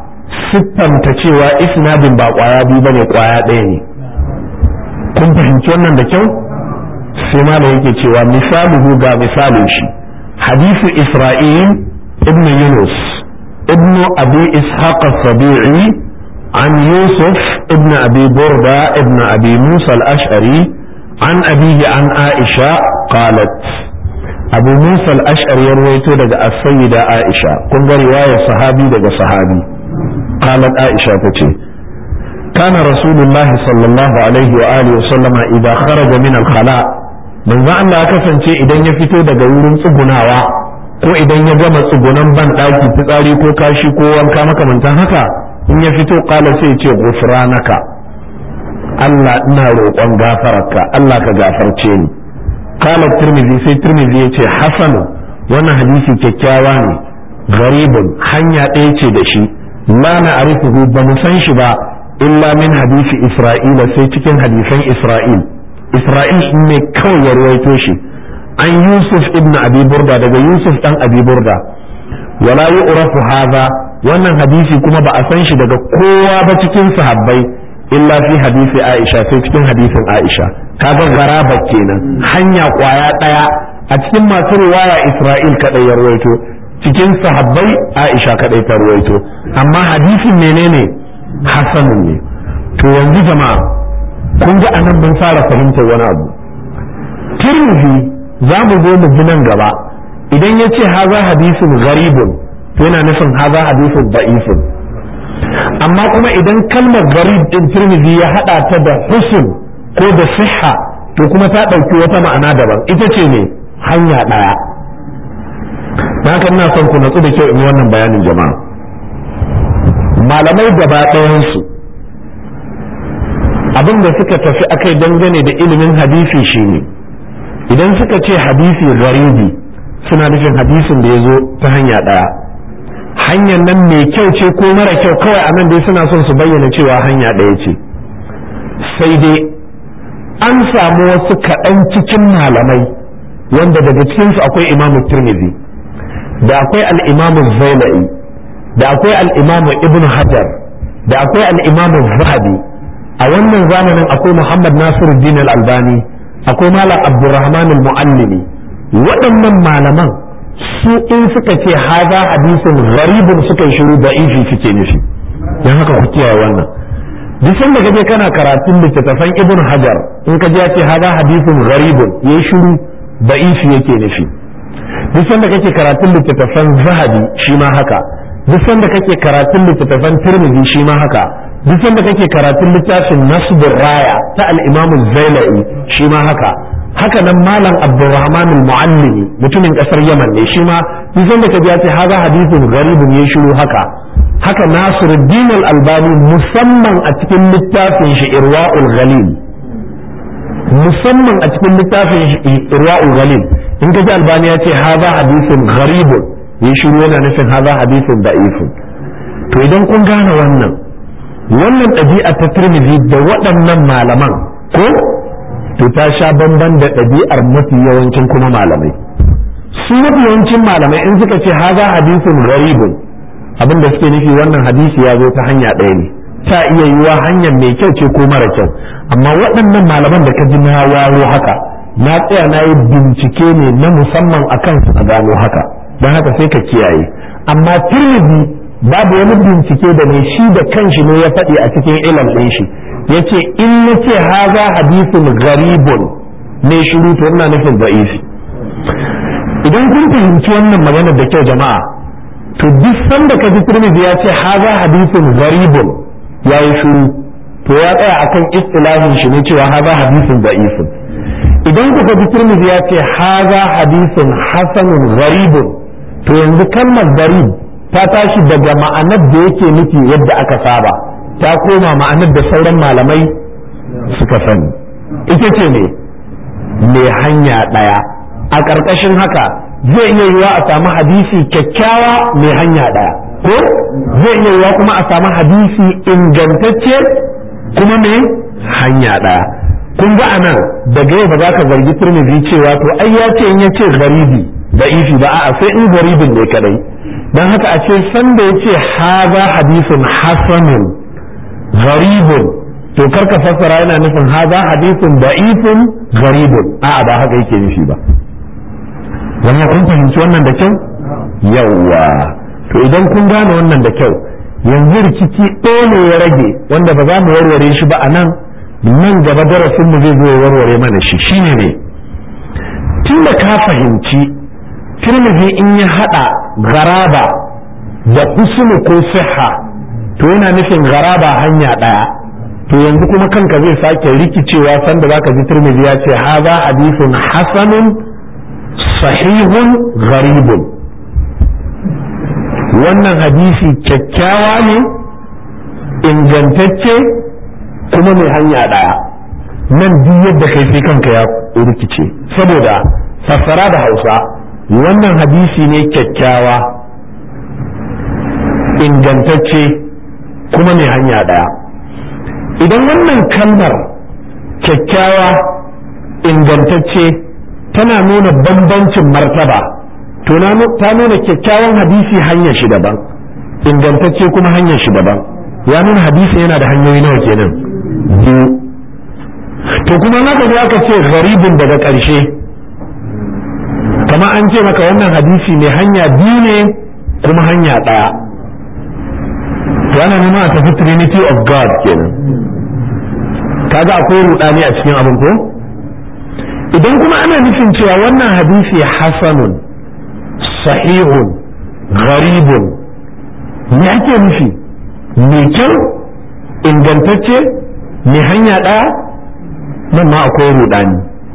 siffanta cewa isnadin ba kwaya biyu bane kwaya ɗaya ne. kun fahimci wannan da kyau? sai ma da yake cewa misaluhu ga misalin shi hadithu Isra'il ibn Yunus ibn Abi Ishaq as-Sabi'i an Yusuf ibn Abi Burda ibn Abi Musa al-Ash'ari an abihi an Aisha qalat Abu Musa al-Ash'ari ya rawaito daga as-sayyida Aisha kun ga riwayar sahabi daga sahabi qalat Aisha tace كان رسول الله صلى الله عليه وآله وسلم إذا خرج من الخلاء من ذا الله kasance idan ya fito daga wurin tsugunawa ko idan ya gama tsugunan ban daki fitsari ko kashi ko wanka makamantan haka in ya fito kala sai ce ghufranaka Allah ina roƙon gafararka Allah ka gafarce ni kala Tirmidhi sai Tirmidhi yace hasan wannan hadisi kyakkyawa ne garibun hanya ɗaya ce da shi la na arifuhu ba mu san shi ba illa min hadisi Isra'ila sai cikin hadisan Isra'il Isra'il ne kawai ya ruwaito shi an Yusuf ibn Abi Burda daga Yusuf dan Abi Burda wala yu'rafu hadha wannan hadisi kuma ba a san shi daga kowa ba cikin sahabbai illa fi hadisi Aisha sai cikin hadisin Aisha kaga garaba kenan hanya kwaya daya a cikin masu riwaya Isra'il kadai ya ruwaito cikin sahabbai Aisha kadai ta ruwaito amma hadisin menene hasanun ne to yanzu jama'a kun ga anan mun fara fahimtar wani abu Tirmidhi za mu zo mu ji nan gaba idan ya ce haza hadisin gharibun to yana nufin haza hadisin da'ifun amma kuma idan kalmar garib din Tirmidhi ya hada ta da husn ko da sihha to kuma ta dauki wata ma'ana daban ita ce ne hanya daya haka ina son ku natsu da kyau in wannan bayanin jama'a malamai gaba ɗayansu abin da suka tafi akai dangane da ilimin hadisi shine idan suka ce hadisi garibi suna nufin hadisin da ya zo ta hanya ɗaya hanyar nan mai kyau ce ko mara kyau kawai a nan dai suna son su bayyana cewa hanya ɗaya ce sai dai an samu wasu kaɗan cikin malamai wanda daga cikinsu akwai imamu Tirmidhi da akwai al-imamu Zailai da akwai al'imamu ibn hajar da akwai al'imamu zahabi a wannan zamanin akwai muhammad nasiruddin al-albani akwai malam abdurrahman al-muallimi waɗannan malaman su in suka ce haza hadisin gharibun suka yi shiru da ifi suke nufi don haka ku kiyaye wannan duk sanda kaje kana karatun littattafan ibn hajar in ka ji ya ce haza hadisin gharibun yayi shiru da ifi yake nufi duk sanda kake karatun littattafan zahabi shi ma haka duk sanda kake karatun littattafan Tirmidhi shi ma haka duk sanda kake karatun littafin Nasbur Raya ta al-Imam Az-Zailai shi ma haka haka nan malam Abdurrahman al-Muallimi mutumin kasar Yaman ne shi ma duk sanda kaje ya ce haza hadisin gharibun ya shiru haka haka Nasiruddin al-Albani musamman a cikin littafin shi Irwaul Ghalil musamman a cikin littafin shi Irwaul Ghalil in kaji Albani ya ce haza hadisin gharibun yi shiru yana nufin haza hadisin da'ifun to idan kun gane wannan wannan ɗabi'a ta Tirmidhi da waɗannan malaman ko to ta sha bamban da ɗabi'ar mafi yawancin kuma malamai su mafi yawancin malamai in suka ce haza hadisin gharibun abinda suke nufi wannan hadisi ya zo ta hanya ɗaya ne ta iya yiwa hanyar mai kyau ce ko mara kyau amma waɗannan malaman da ka ji na waro haka na tsaya na yi bincike ne na musamman akan su a gano haka don haka sai ka kiyaye amma Tirmidhi babu wani bincike da ne shi da kanshi ne ya faɗi a cikin ilam ɗin shi yace in nace haza hadisin gharibun ne shiru to ina nufin da'ifi idan kun fahimci wannan maganar da kyau jama'a to duk sanda ka ji Tirmidhi ya ce haza hadisin gharibun yayi shiru to ya tsaya akan istilahin shi ne cewa haza hadisin da'ifun idan kuka ji Tirmidhi ya ce haza hadisin hasanun gharibun to yanzu kalmar garib ta tashi daga ma'anar da yake nufi yadda aka saba ta koma ma'anar da sauran malamai suka sani ita ce ne mai hanya ɗaya a ƙarƙashin haka zai iya yiwa a samu hadisi kyakkyawa mai hanya ɗaya ko zai iya yiwa kuma a samu hadisi ingantacce kuma mai hanya ɗaya kun ga anan daga yau ba za ka zargi Tirmidhi cewa to ai ya ce in ya ce garibi da ifi ba a'a sai in garibin ne kadai don haka a ce sanda ya ce haza hadisun hasanun gharibun to karka fassara yana nufin haza hadisun da'ifun gharibun a'a ba haka yake nufi ba. wannan kun fahimci wannan da kyau yawwa to idan kun gane wannan da kyau yanzu rikici ɗaya ne ya rage wanda ba za mu warware shi ba a nan nan gaba darasin mu zai zo ya warware mana shi shine ne tun da ka fahimci Tirmidhi in ya hada garaba da husnu ko sihha to yana nufin garaba hanya daya to yanzu kuma kanka zai sake rikicewa sanda zaka ji Tirmidhi ya ce hadha hadithun hasanun sahihun gharibun wannan hadisi kyakkyawa ne ingantacce kuma mai hanya daya nan duk yadda kai sai kanka ya rikice saboda fassara da Hausa wannan hadisi ne kyakkyawa ingantacce kuma mai hanya daya idan wannan kalmar kyakkyawa ingantacce tana nuna bambancin martaba to ta nuna kyakkyawan hadisi hanyar shi daban ingantacce kuma hanyar shi daban ya nuna hadisi yana da hanyoyi nawa kenan biyu to kuma naka zo aka ce gharibin daga ƙarshe kama an ce maka wannan hadisi mai hanya biyu ne kuma hanya ɗaya to ana nuna a tafi Trinity of God kenan kaga akwai rudani a cikin abin ko idan kuma ana nufin cewa wannan hadisi hasanun sahihun gharibun me ake nufi mai kyau ingantacce mai hanya ɗaya nan ma akwai rudani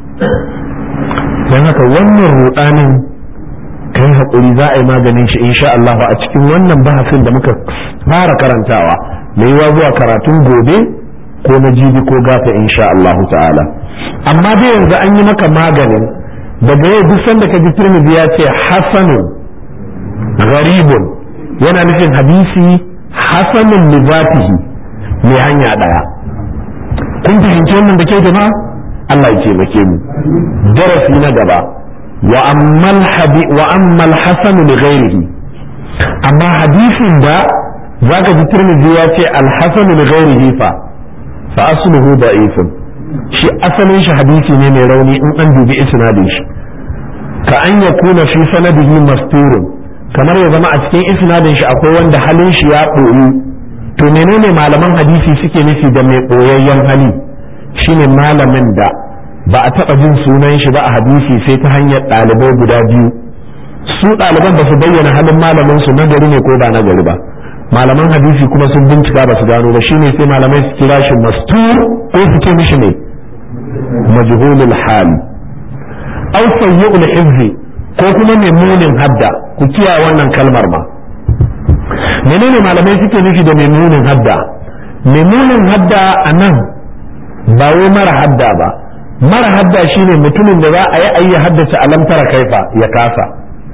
don haka wannan rudanin kai haƙuri za a yi maganin shi insha Allah a cikin wannan bahasin da muka fara karantawa mai yiwa zuwa karatun gobe ko na jibi ko gata insha Allah ta'ala amma dai yanzu an yi maka maganin daga yau duk sanda ka ji Tirmidhi ya ce hasanun gharibun yana nufin hadisi hasanun li zatihi mai hanya daya kun fahimci wannan da ke jama'a Allah ya taimake mu darasi na gaba wa ammal hadi wa ammal hasan li ghairihi amma hadisin da zaka ji Tirmidhi ya ce al hasan li ghairihi fa fa asluhu da'ifun shi asalin shi hadisi ne mai rauni in an dubi isnadin shi ka an yakuna fi sanadihi masturun kamar ya zama a cikin isnadin shi akwai wanda halin shi ya ɓoyi to menene malaman hadisi suke nufi da mai ɓoyayyen hali shine malamin da ba a taɓa jin sunan shi ba a hadisi sai ta hanyar ɗalibai guda biyu su ɗaliban ba su bayyana halin malamin su nagari ne ko ba nagari ba malaman hadisi kuma sun bincika ba su gano ba shine sai malamai su kira shi mastur ko su ce mishi ne majhulul hali aw sayyi'ul hifzi ko kuma mai munin hadda ku kiyaye wannan kalmar ma menene malamai suke nufi da mai munin hadda mai munin hadda anan ba wai mara hadda ba mara hadda shine mutumin da za a yi ayya haddace alamtara kaifa ya kasa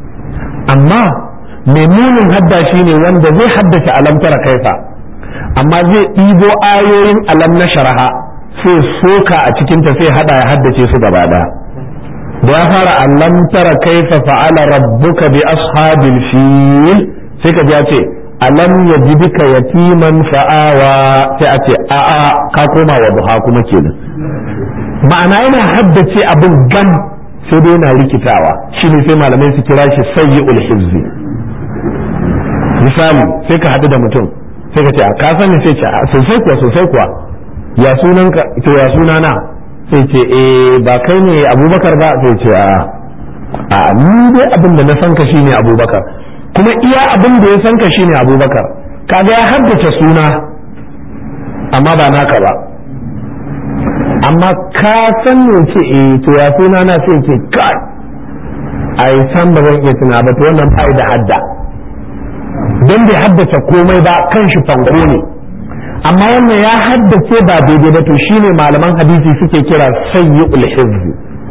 amma mai munin hadda shine wanda zai haddace alamtara kaifa amma zai ɗibo ayoyin alam na sharaha sai soka a cikinta sai hada ya haddace su gaba daya da ya fara alam tara kaifa fa'ala rabbuka bi ashabil fil sai ka ji ya ce alam yajidka yatiman fa'awa sai a ce a a ka koma wa duha kuma kenan ma'ana yana haddace abin gam sai dai yana rikitawa shine sai malamai su kira shi sayyi'ul hizzi misali sai ka hadu da mutum sai ka ce ka sani sai ce sosai kuwa sosai kuwa ya sunanka to ya sunana sai ce eh ba kai ne abubakar ba sai ce a a ni dai abin da na san ka shine abubakar kuma iya abin da ya san ka shine abubakar kaga ya haddace suna amma ba naka ba amma ka san ne ce eh to ya suna na sai ce kai ai san ba zan iya tuna ba to wannan ba da hadda dan bai haddace komai ba kan shi fanko ne amma wannan ya haddace ba daidai ba to shine malaman hadisi suke kira sayyi'ul hizb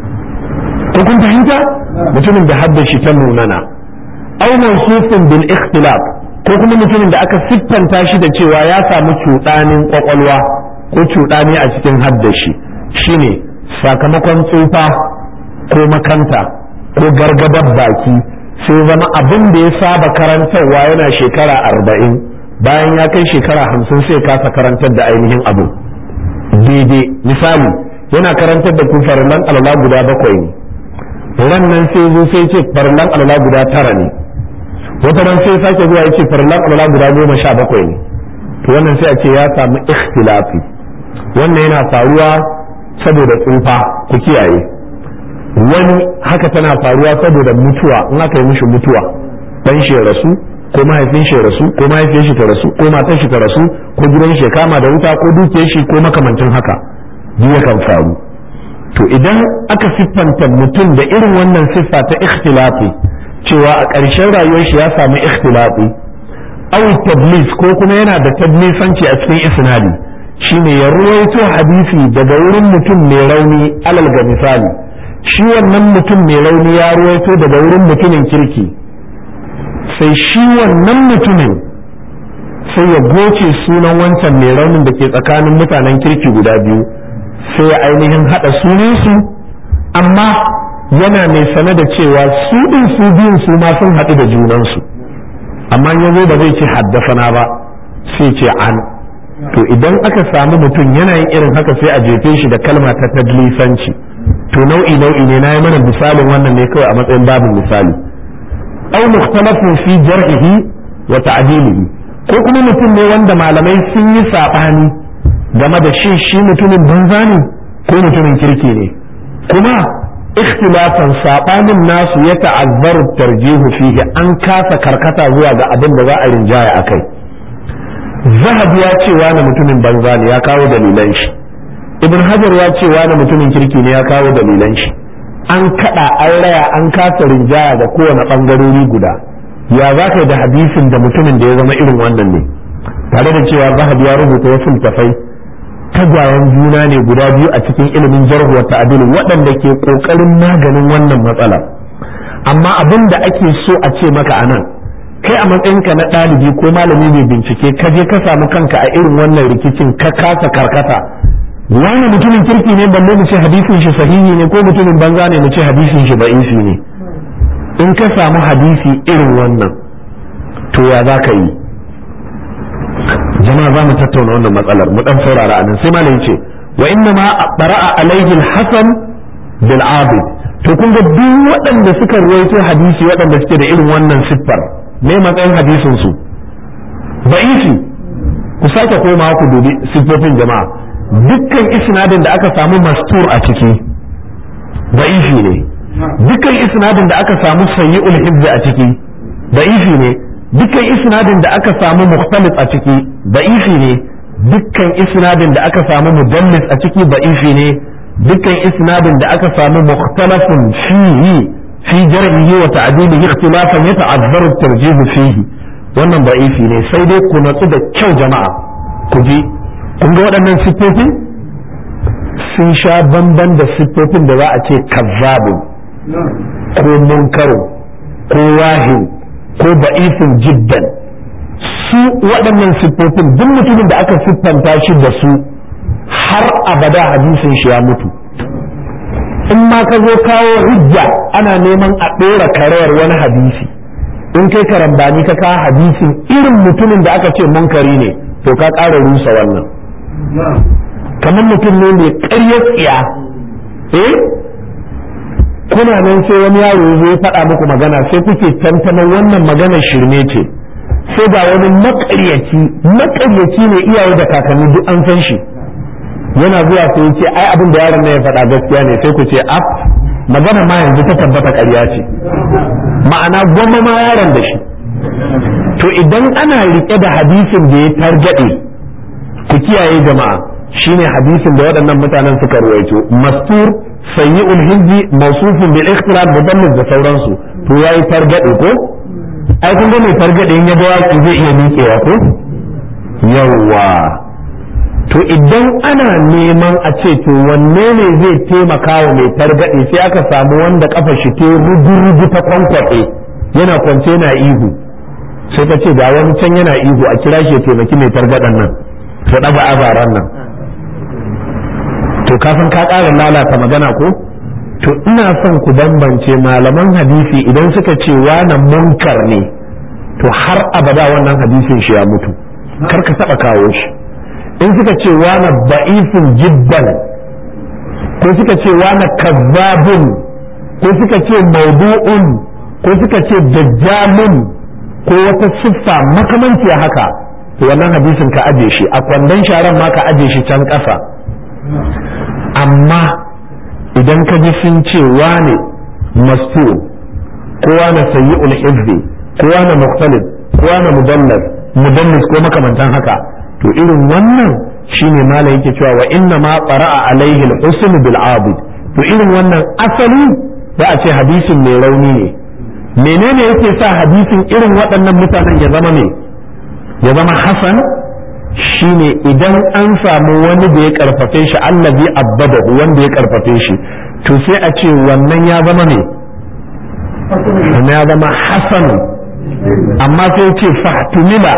ko kun fahimta mutumin da haddace ta munana aw mawsufun bil ikhtilaf ko kuma mutumin da aka siffanta shi da cewa ya samu cuɗanin kwakwalwa ko cuɗani a cikin haddashi shine sakamakon tsufa ko makanta ko gargadar baki sai zama abin da ya saba karantarwa yana shekara arba'in bayan ya kai shekara hamsin sai kasa karantar da ainihin abu daidai. Misali yana karantar da ku farlan alwala guda bakwai ne, ran nan sai zo sai ce farlan alwala guda tara ne, wata ran sai sake zuwa ya ce farlan alwala guda goma sha bakwai ne. To wannan sai a ce ya samu ikhtilafi. Wannan yana faruwa saboda tsufa, ku kiyaye. Wani haka tana faruwa saboda mutuwa, in aka yi mishi mutuwa dan shi ya rasu ko mahaifin shi ya rasu ko mahaifiyar shi ta rasu ko matar shi ta rasu ko gidan shi ya kama da wuta ko dukiyar shi ko makamantin haka, duk yakan faru. To idan aka siffanta mutum da irin wannan siffa ta ikhtilafi cewa a ƙarshen rayuwar shi ya samu ikhtilafi aw tadlis ko kuma yana da tadlisanci a cikin isnadi, shine ya ruwaito hadisi daga wurin mutum mai rauni. Alal ga misali, shi wannan mutum mai rauni ya ruwaito daga wurin mutumin kirki, sai shi wannan mutumin sai ya goce sunan wancan mai raunin da ke tsakanin mutanen kirki guda biyu, sai ya ainihin haɗa sunansu, amma yana mai sane da cewa su ɗin su biyun su ma sun haɗu da junansu, amma ya zo ba zai ce haddafana ba sai ce an. To idan aka samu mutum yana yin irin haka sai a jefe shi da kalma ta tadlisanci. To nau'i nau'i ne, na yi mana misalin wannan ne kawai a matsayin babin misali. Aw mukhtalafun fi jar'ihi wa ta'dilihi, ko kuma mutum ne wanda malamai sun yi sabani game da shi shi mutumin banza ne ko mutumin kirki ne, kuma ikhtilafan sabanin nasu ya ta'azzaru tarjihu fihi, an kasa karkata zuwa ga abin da za a rinjaya akai. Zahabi ya ce wani mutumin banza ne, ya kawo dalilan shi. Ibn Hajar ya ce wani mutumin kirki ne, ya kawo dalilan shi. An kada an raya an kasa rinjaya ga kowane bangarori guda. Ya za ka yi da hadisin da mutumin da ya zama irin wannan ne, tare da cewa Zahabi ya rubuta wasu littafai tagwayen juna ne guda biyu a cikin ilimin jarh wa ta'dil waɗanda ke kokarin maganin wannan matsala. Amma abin da ake so a ce maka anan, kai a matsayinka na ɗalibi ko malami mai bincike ka je ka samu kanka a irin wannan rikicin ka kasa karkata, wani mutumin kirki ne balle mu ce hadisin shi sahihi ne ko mutumin banza ne mu ce hadisin shi da'ifi ne. In ka samu hadisi irin wannan, to ya za ka yi? Jama'a za mu tattauna wannan matsalar, mu dan saurara anan. Sai malai ce wa inna ma qara'a alayhi al-hasan bil abid. To kun ga duk waɗanda suka ruwaito hadisi waɗanda suke da irin wannan siffar, me matsayin hadisin su? Da'ifi. Ku sake komawa ku dubi siffofin jama'a. Dukkan isnadin da aka samu mastur a ciki da'ifi ne. Dukkan isnadin da aka samu sayyi'ul hifz a ciki da'ifi ne. Dukkan isnadin da aka samu mukhtalif a ciki da'ifi ne. Dukkan isnadin da aka samu mudallis a ciki da'ifi ne. Dukkan isnadin da aka samu mukhtalafun fihi fi jarhihi wa ta'dilihi ikhtilafan yata'azzaru at-tarjih fihi, wannan da'ifi ne. Sai dai ku natsu da kyau jama'a, ku ji kun ga waɗannan siffofin sun sha bamban da siffofin da za a ce kazzabun ko munkaru ko wahin ko da'ifin jiddan. Su waɗannan siffofin duk mutumin da aka siffanta shi da su har abada hadisin shi ya mutu. In ma ka zo kawo hujja ana neman a ɗora karayar wani hadisi, in kai karambani ka kawo hadisin irin mutumin da aka ce munkari ne, to ka ƙara rusa wannan. Kamar mutum ne mai ƙaryar tsiya, eh kuna nan sai wani yaro ya faɗa muku magana sai kuke tantanar wannan maganar shirme ce, sai ga wani maƙaryaci maƙaryaci ne iyaye da kakanni duk an san shi, yana zuwa sai ya ce ai abin da yaron nan ya faɗa gaskiya ne, sai ku ce af magana ma yanzu ta tabbata ƙarya ce, ma'ana gwamma ma yaron da shi. To idan ana riƙe da hadisin da ya targaɗe, ku kiyaye jama'a, shine hadisin da waɗannan mutanen suka ruwaito, mastur sayyi'ul hizbi mawsufun bil ikhtilaf mudallis da sauransu, to yayi targaɗe ko ai kun ga mai targaɗe in ya ga waki zai iya miƙewa ko yawwa. To idan ana neman a ce to wanne ne zai taimaka wa mai targaɗe, sai aka samu wanda kafa shi ke rugu-rugu ta kwankwaɗe yana kwance na ihu, sai ka ce ga wani can yana ihu a kira shi ya taimaki mai targaɗen nan ta ɗaga azaran nan, to kafin ka ƙara lalata magana ko to ina son ku bambance malaman hadisi idan suka ce wani munkar ne to har abada wannan hadisin shi ya mutu kar ka taba kawo shi. in suka ce wani ba'ifun jiddan ko suka ce wani kazzabun ko suka ce maudu'un ko suka ce dajjalun ko wata siffa makamanciya haka to wannan hadisin ka aje shi a kwandon sharan ma ka aje shi can ƙasa. amma idan ka ji sun ce wane mastur ko wane sayyi'ul hizbi ko wane mukhtalif ko wane mudallas mudallis ko makamantan haka to irin wannan shine malai yake cewa wa inna ma qara'a alaihi al-husn bil abid to irin wannan asali za a ce hadisin mai rauni ne. menene yake sa hadisin irin waɗannan mutanen ya zama ne ya zama hasan shine idan an samu wani da ya karfafe shi allazi abada wanda ya karfafe shi to sai a ce wannan ya zama ne wannan ya zama hasan. amma sai ce fahtumila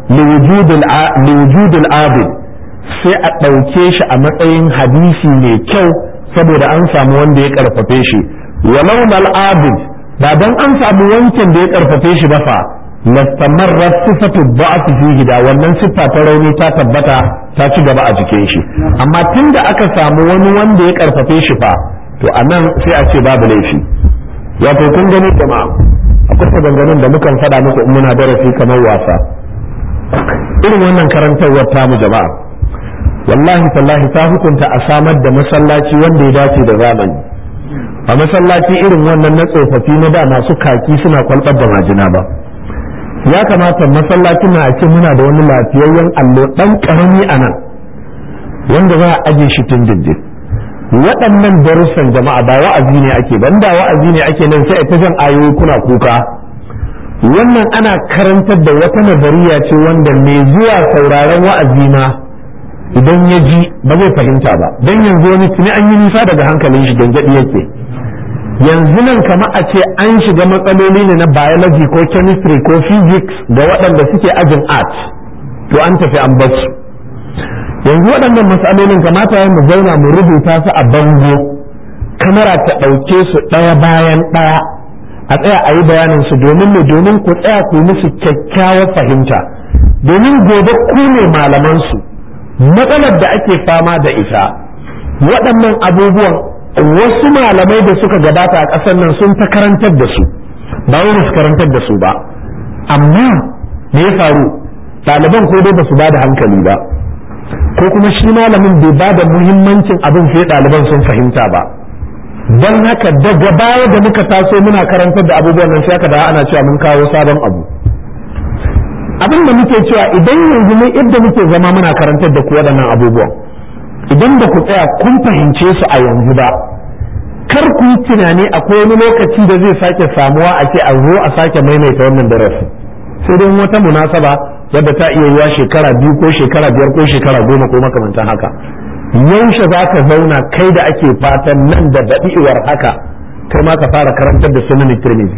liwujudul abid sai a ɗauke shi a matsayin hadisi mai kyau saboda an samu wanda ya karfafe shi walau mal abid ba dan an samu wancan da ya karfafe shi ba fa lastamarra sifatu da'af fihi da wannan siffa ta rauni ta tabbata ta ci gaba a jikin shi. amma tunda aka samu wani wanda ya karfafe shi fa to anan sai a ce babu laifi. wato kun gani jama'a akwai maganganun da mukan faɗa muku in muna darasi kamar wasa irin wannan karantarwar ta mu jama'a wallahi tallahi ta hukunta a samar da masallaci wanda ya dace da zamani a masallaci irin wannan na tsofaffi na da masu kaki suna kwalbar da majina ba. ya kamata masallacin na a ce muna da wani lafiyayyen allo dan karami a nan wanda za a aje shi tun dindin. waɗannan darussan jama'a ba wa'azi ne ake ban da wa'azi ne ake nan sai ta jan ayoyi kuna kuka. wannan ana karantar da wata nazariya ce wanda mai zuwa sauraron wa'azi ma idan ya ji ba zai fahimta ba dan yanzu wani tuni an yi nisa daga hankalin shi gangadi yake. yanzu nan kamar a ce an shiga matsaloli ne na biology ko chemistry ko physics ga waɗanda suke ajin art to an tafi an basu. yanzu waɗannan matsalolin kamata ya mu zauna mu rubuta su a bango kamera ta ɗauke su ɗaya bayan ɗaya a tsaya a yi bayanin su domin ne domin ku tsaya ku yi musu kyakkyawar fahimta domin gobe ku ne malaman su. matsalar da ake fama da ita waɗannan abubuwan wasu malamai da suka gabata a ƙasar nan sun ta karantar da su ba wani su karantar da su ba amma me ya faru ɗaliban ko dai ba su ba da hankali ba ko kuma shi malamin bai ba da muhimmancin abin sai ɗaliban sun fahimta ba. don haka daga baya da muka taso muna karantar da abubuwan nan sai aka da ana cewa mun kawo sabon abu. abin da muke cewa idan yanzu ne yadda muke zama muna karantar da ku waɗannan abubuwan idan da ku tsaya kun fahimce su a yanzu ba kar ku yi tunani akwai wani lokaci da zai sake samuwa a ce a zo a sake maimaita wannan darasi sai dai wata munasaba wadda ta iya yiwa shekara biyu ko shekara biyar ko shekara goma ko makamantan haka. yaushe za ka zauna kai da ake fatan nan da daɗiwar haka kai ma ka fara karantar da sunan tirmidhi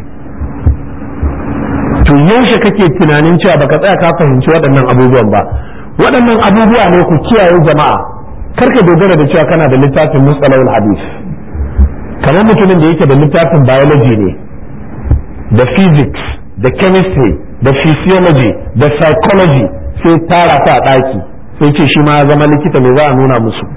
to yaushe kake tunanin cewa baka tsaya ka fahimci waɗannan abubuwan ba. waɗannan abubuwa ne ku kiyaye jama'a kar ka dogara da cewa kana da littafin mustalahul hadith kamar mutumin da yake da littafin biology ne da physics da chemistry da physiology da psychology sai tara ta a ɗaki sai ce shi ma ya zama likita ne za a nuna musu.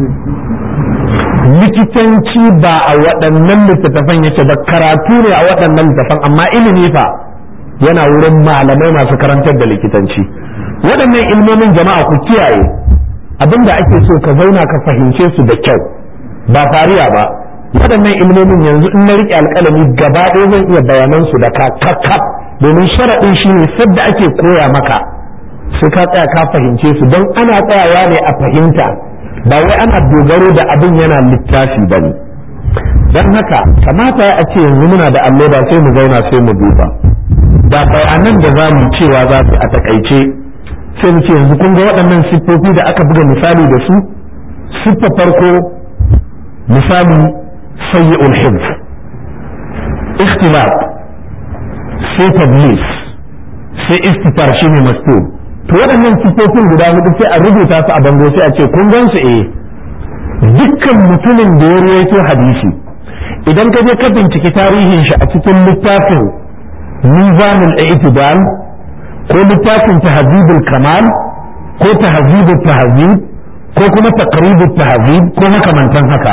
likitanci ba a waɗannan littattafan yake ba karatu ne a waɗannan littattafan amma ilimi fa yana wurin malamai masu karantar da likitanci. waɗannan ilmomin jama'a ku kiyaye abinda ake so ka zauna ka fahimce su da kyau ba fariya ba. waɗannan ilmomin yanzu in na riƙe alƙalami gaba ɗaya zan iya bayanan su da kakakka domin sharaɗin shi ne sadda ake koya maka sai ka tsaya ka fahimce su don ana tsayawa ne a fahimta ba wai ana dogaro da abin yana littafi ba ne. don haka kamata a ce yanzu muna da allo ba sai mu zauna sai mu duba da bayanan da za mu cewa za su a takaice sai mu ce yanzu kun ga waɗannan siffofi da aka buga misali da su. siffa farko misali sayyi'ul hifz ikhtilaf sai tadlis sai istitar shine mastur to waɗannan siffofin guda hudu sai a rubuta su a bango sai a ce kun gan su eh dukkan mutumin da ya rawaito hadisi idan ka je ka binciki tarihin shi a cikin littafin mizanul i'tidal ko littafin tahzibul kamal ko tahzibul tahzib ko kuma taqribut tahzib ko makamantan haka,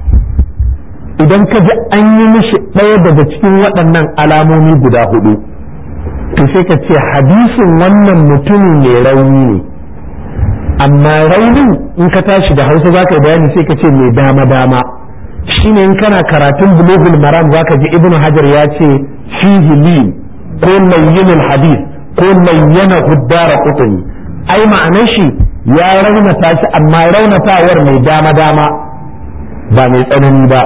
idan ka ji an yi mishi ɗaya daga cikin waɗannan alamomi guda hudu to sai ka ce hadisin wannan mutumin mai rauni ne, amma raunin in ka tashi da Hausa zaka yi bayani sai ka ce mai dama dama. shine in kana karatun Bulughul Maram zaka ji Ibn Hajar ya ce fihi li ko layyinul hadith ko layyana huddara qutni, ai ma'anar shi ya raunata shi amma raunatawar mai dama dama ba mai tsanani ba.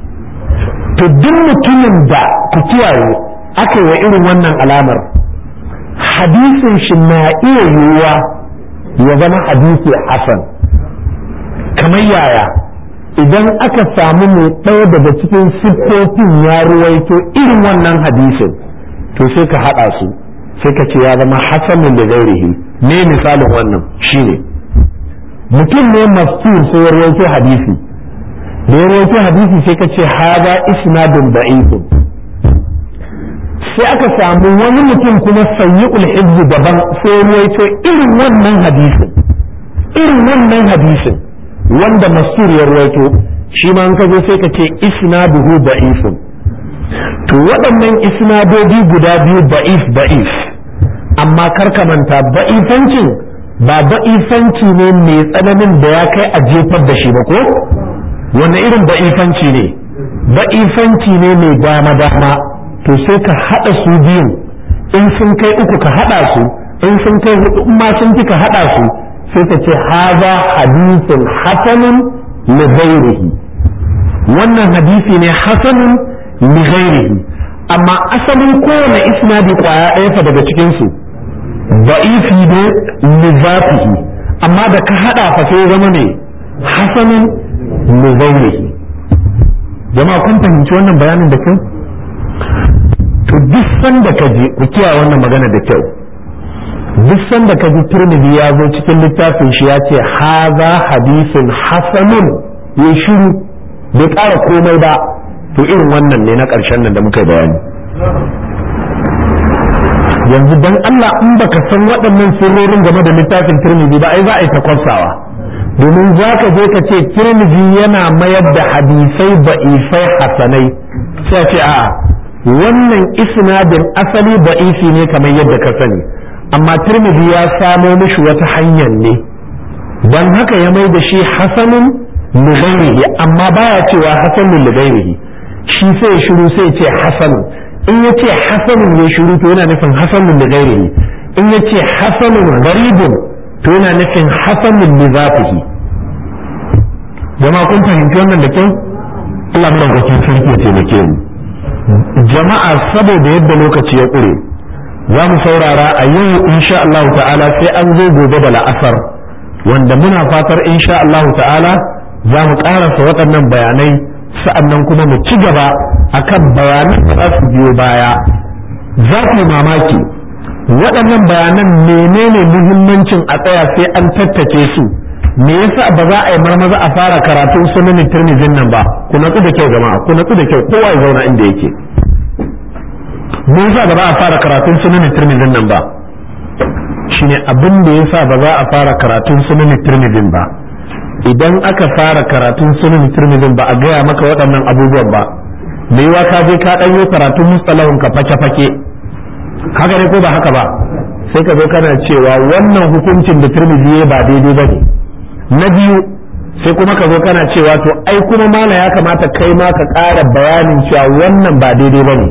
to duk mutumin da ku kiyaye aka yi wa irin wannan alamar hadisin shi na iya yiwuwa ya zama hadisi hasan. kamar yaya? idan aka samu mai ɗaya daga cikin siffofin ya ruwaito irin wannan hadisin to sai ka haɗa su sai ka ce ya zama hasanun da gairihi. me misalin wannan shine mutum ne mastur sai ya ruwaito hadisi, da ya ruwaito hadisi sai ka ce haza isnadun da'ifun. sai aka samu wani mutum kuma sayyi'ul hizb daban sai ya ruwaito irin wannan hadisin irin wannan hadisin wanda mastur ya ruwaito, shi ma an ka zo sai ka ce isnaduhu da'ifun. to waɗannan isnadodi guda biyu da'if da'if, amma karka manta da'ifancin ba da'ifanci ne mai tsananin da ya kai a jefar da shi ba ko wanne irin da'ifanci ne? da'ifanci ne mai dama dama. to sai ka haɗa su biyun, in sun kai uku ka haɗa su, in sun kai hudu ma sun fi ka haɗa su, sai ka ce haza hadisin hasanun li ghairihi. wannan hadisi ne hasanun li ghairihi, amma asalin kowane isnadi kwaya ɗaya fa daga cikin su da'ifi ne li zatihi, amma da ka hada fa sai zama ne hasanun li ghairihi. jama'a kun fahimci wannan bayanin da kyau? to duk sanda ka je ku kiyaye wannan magana da kyau, duk sanda ka ji Tirmidhi ya zo cikin littafin shi ya ce haza hadisin hasanun ya shiru bai ƙara komai ba, to irin wannan ne na ƙarshen nan da muka bayani. yanzu dan Allah in baka san waɗannan sirrorin game da littafin Tirmidhi ba ai za a yi ta kwafsawa, domin za ka je ka ce Tirmidhi yana mayar da hadisai da'ifai hasanai, sai ce a'a wannan isnadin asali da'ifi ne kamar yadda ka sani, amma Tirmidhi ya samo mishi wata hanyar ne dan haka ya mai da shi hasanun li ghairihi, amma baya cewa hasanun li ghairihi, shi sai ya shiru sai ya ce hasanun. in ya ce hasanun ya shiru to yana nufin hasanun li ghairihi, in ya ce hasanun gharibun to yana nufin hasanun li zatihi. jama'a kun fahimci wannan da kyau? Allah mu roƙi sarki ya taimake mu. jama'a saboda yadda lokaci ya ƙure za mu saurara a yau insha Allah ta'ala sai an zo gobe da la'asar, wanda muna fatar insha Allah ta'ala za mu ƙarasa waɗannan bayanai, sa'annan kuma mu ci gaba akan bayanan da za su biyo baya. za ku mamaki waɗannan bayanan menene muhimmancin a tsaya sai an tattace su, me yasa ba za a yi marmaza a fara karatun sunan Tirmidhin nan ba? ku natsu da kyau jama'a, ku natsu da kyau, kowa ya zauna inda yake. me yasa ba za a fara karatun sunan Tirmidhin nan ba? shine abin da yasa ba za a fara karatun sunan Tirmidhin ba, idan aka fara karatun sunan Tirmidhin ba a gaya maka waɗannan abubuwan ba, me yawa ka je ka ɗanyo karatun mustalahun ka fake-fake, haka ne ko ba haka ba? sai ka zo kana cewa wannan hukuncin da Tirmidhi ba daidai ba ne. na biyu sai kuma ka zo kana cewa to ai kuma mala ya kamata kai ma ka ƙara bayanin cewa wannan ba daidai ba ne.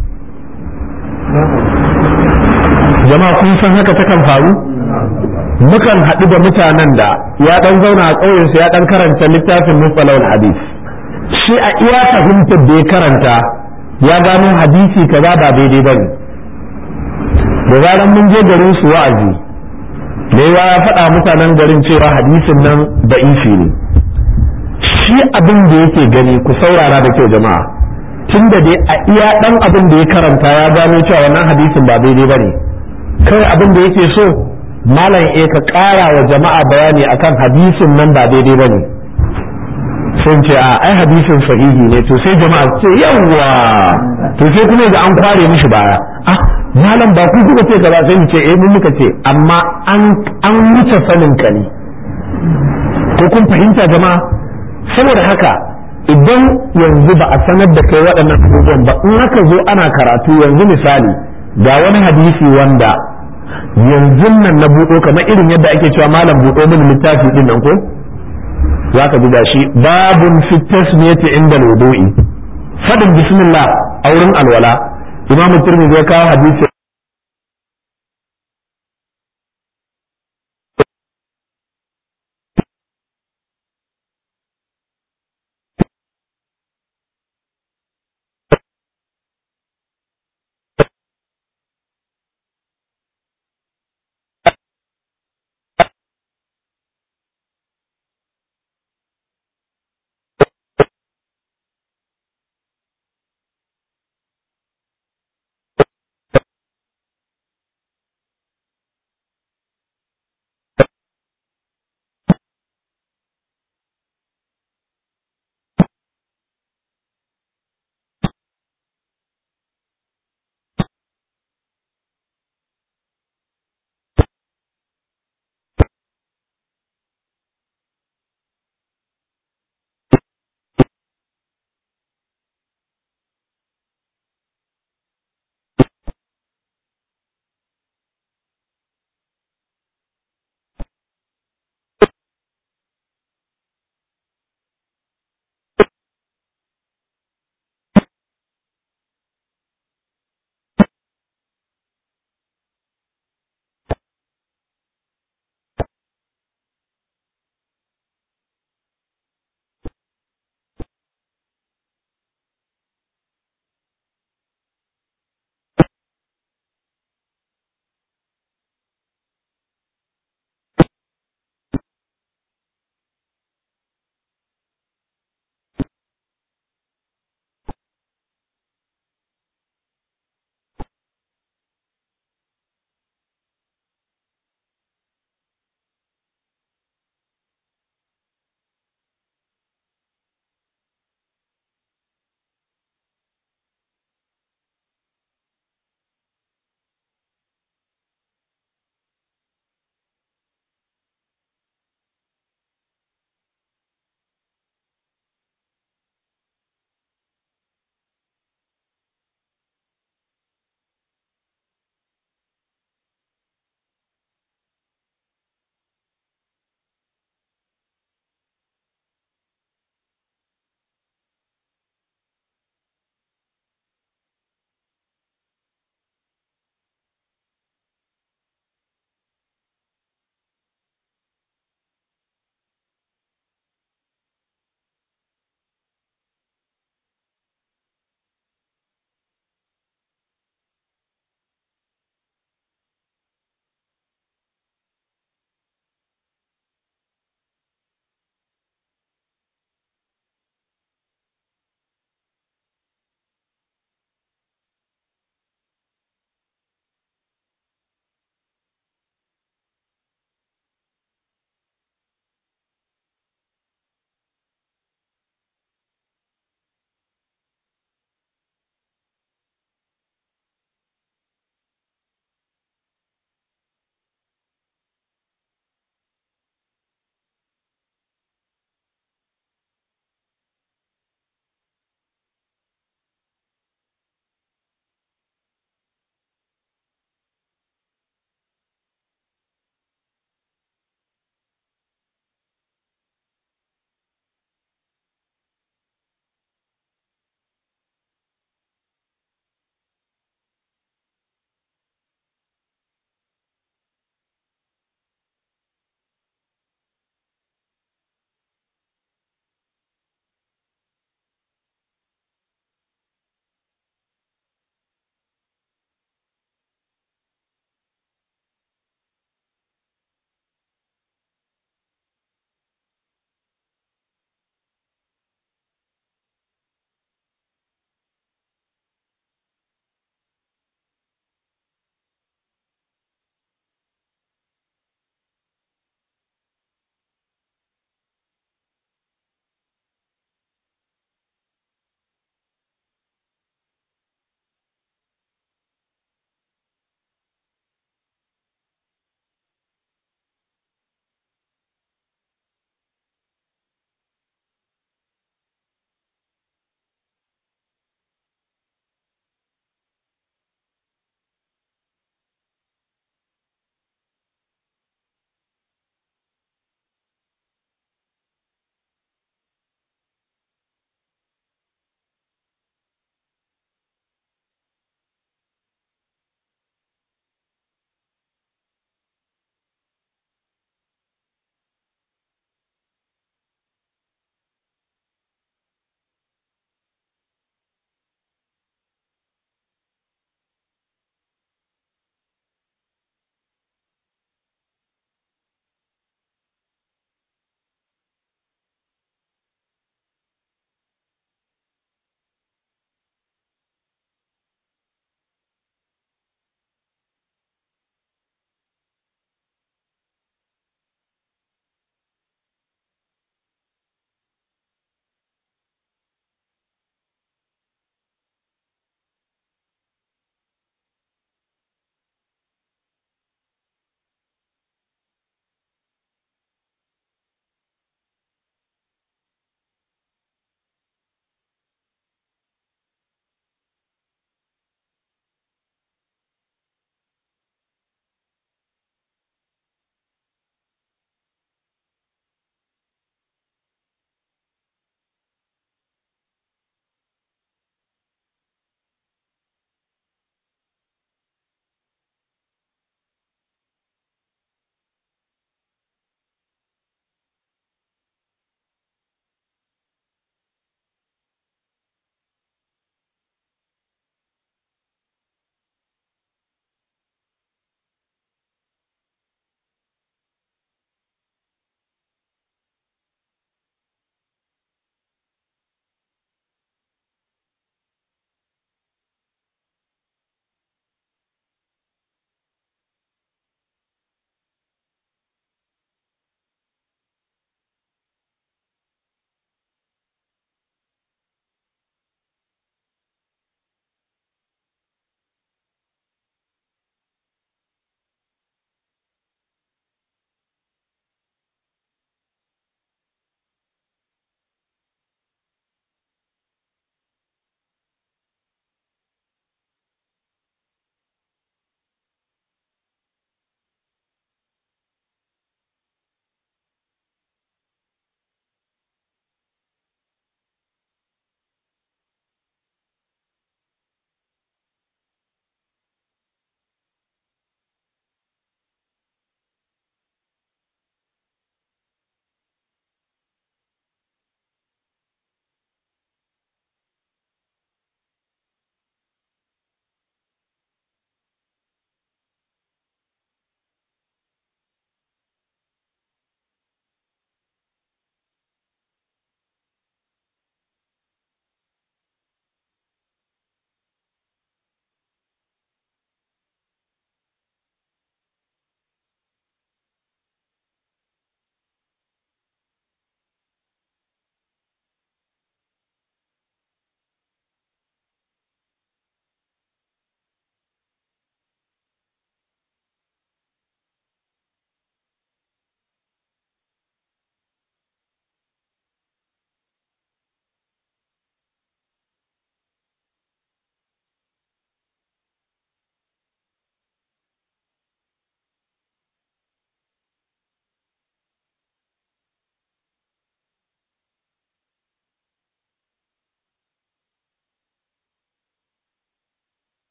jama'a kun san haka takan faru? mukan haɗu da mutanen da ya ɗan zauna a ƙauyensu ya ɗan karanta littafin mustalahul hadith, shi a iya fahimtar da ya karanta ya gano hadisi kaza ba daidai ba ne. da zaran mun je garin su wa'azi da yawa ya faɗa mutanen garin cewa hadisin nan da'ifi ne, shi abin da yake gani, ku saurara da kyau jama'a, tun da dai a iya ɗan abin da ya karanta ya gano cewa wannan hadisin ba daidai ba ne, kai abin da yake so malam e ka ƙara wa jama'a bayani akan hadisin nan ba daidai ba ne. sun ce a ai hadisin sahihi ne to sai jama'a ce yawwa to sai kuma ga an kware mishi baya ah malam ba ku kuka ce kaza sai ce eh mun muka ce amma an an wuce sanin ka ne ko kun fahimta jama'a saboda haka idan yanzu ba a sanar da kai waɗannan abubuwan ba in aka zo ana karatu yanzu misali ga wani hadisi wanda yanzu nan na buɗo kamar irin yadda ake cewa malam buɗo min littafi din nan ko za ka buga shi babun fi tasmiyati inda wudu'i fadin bismillah a wurin alwala imam tirmidhi ya kawo hadisi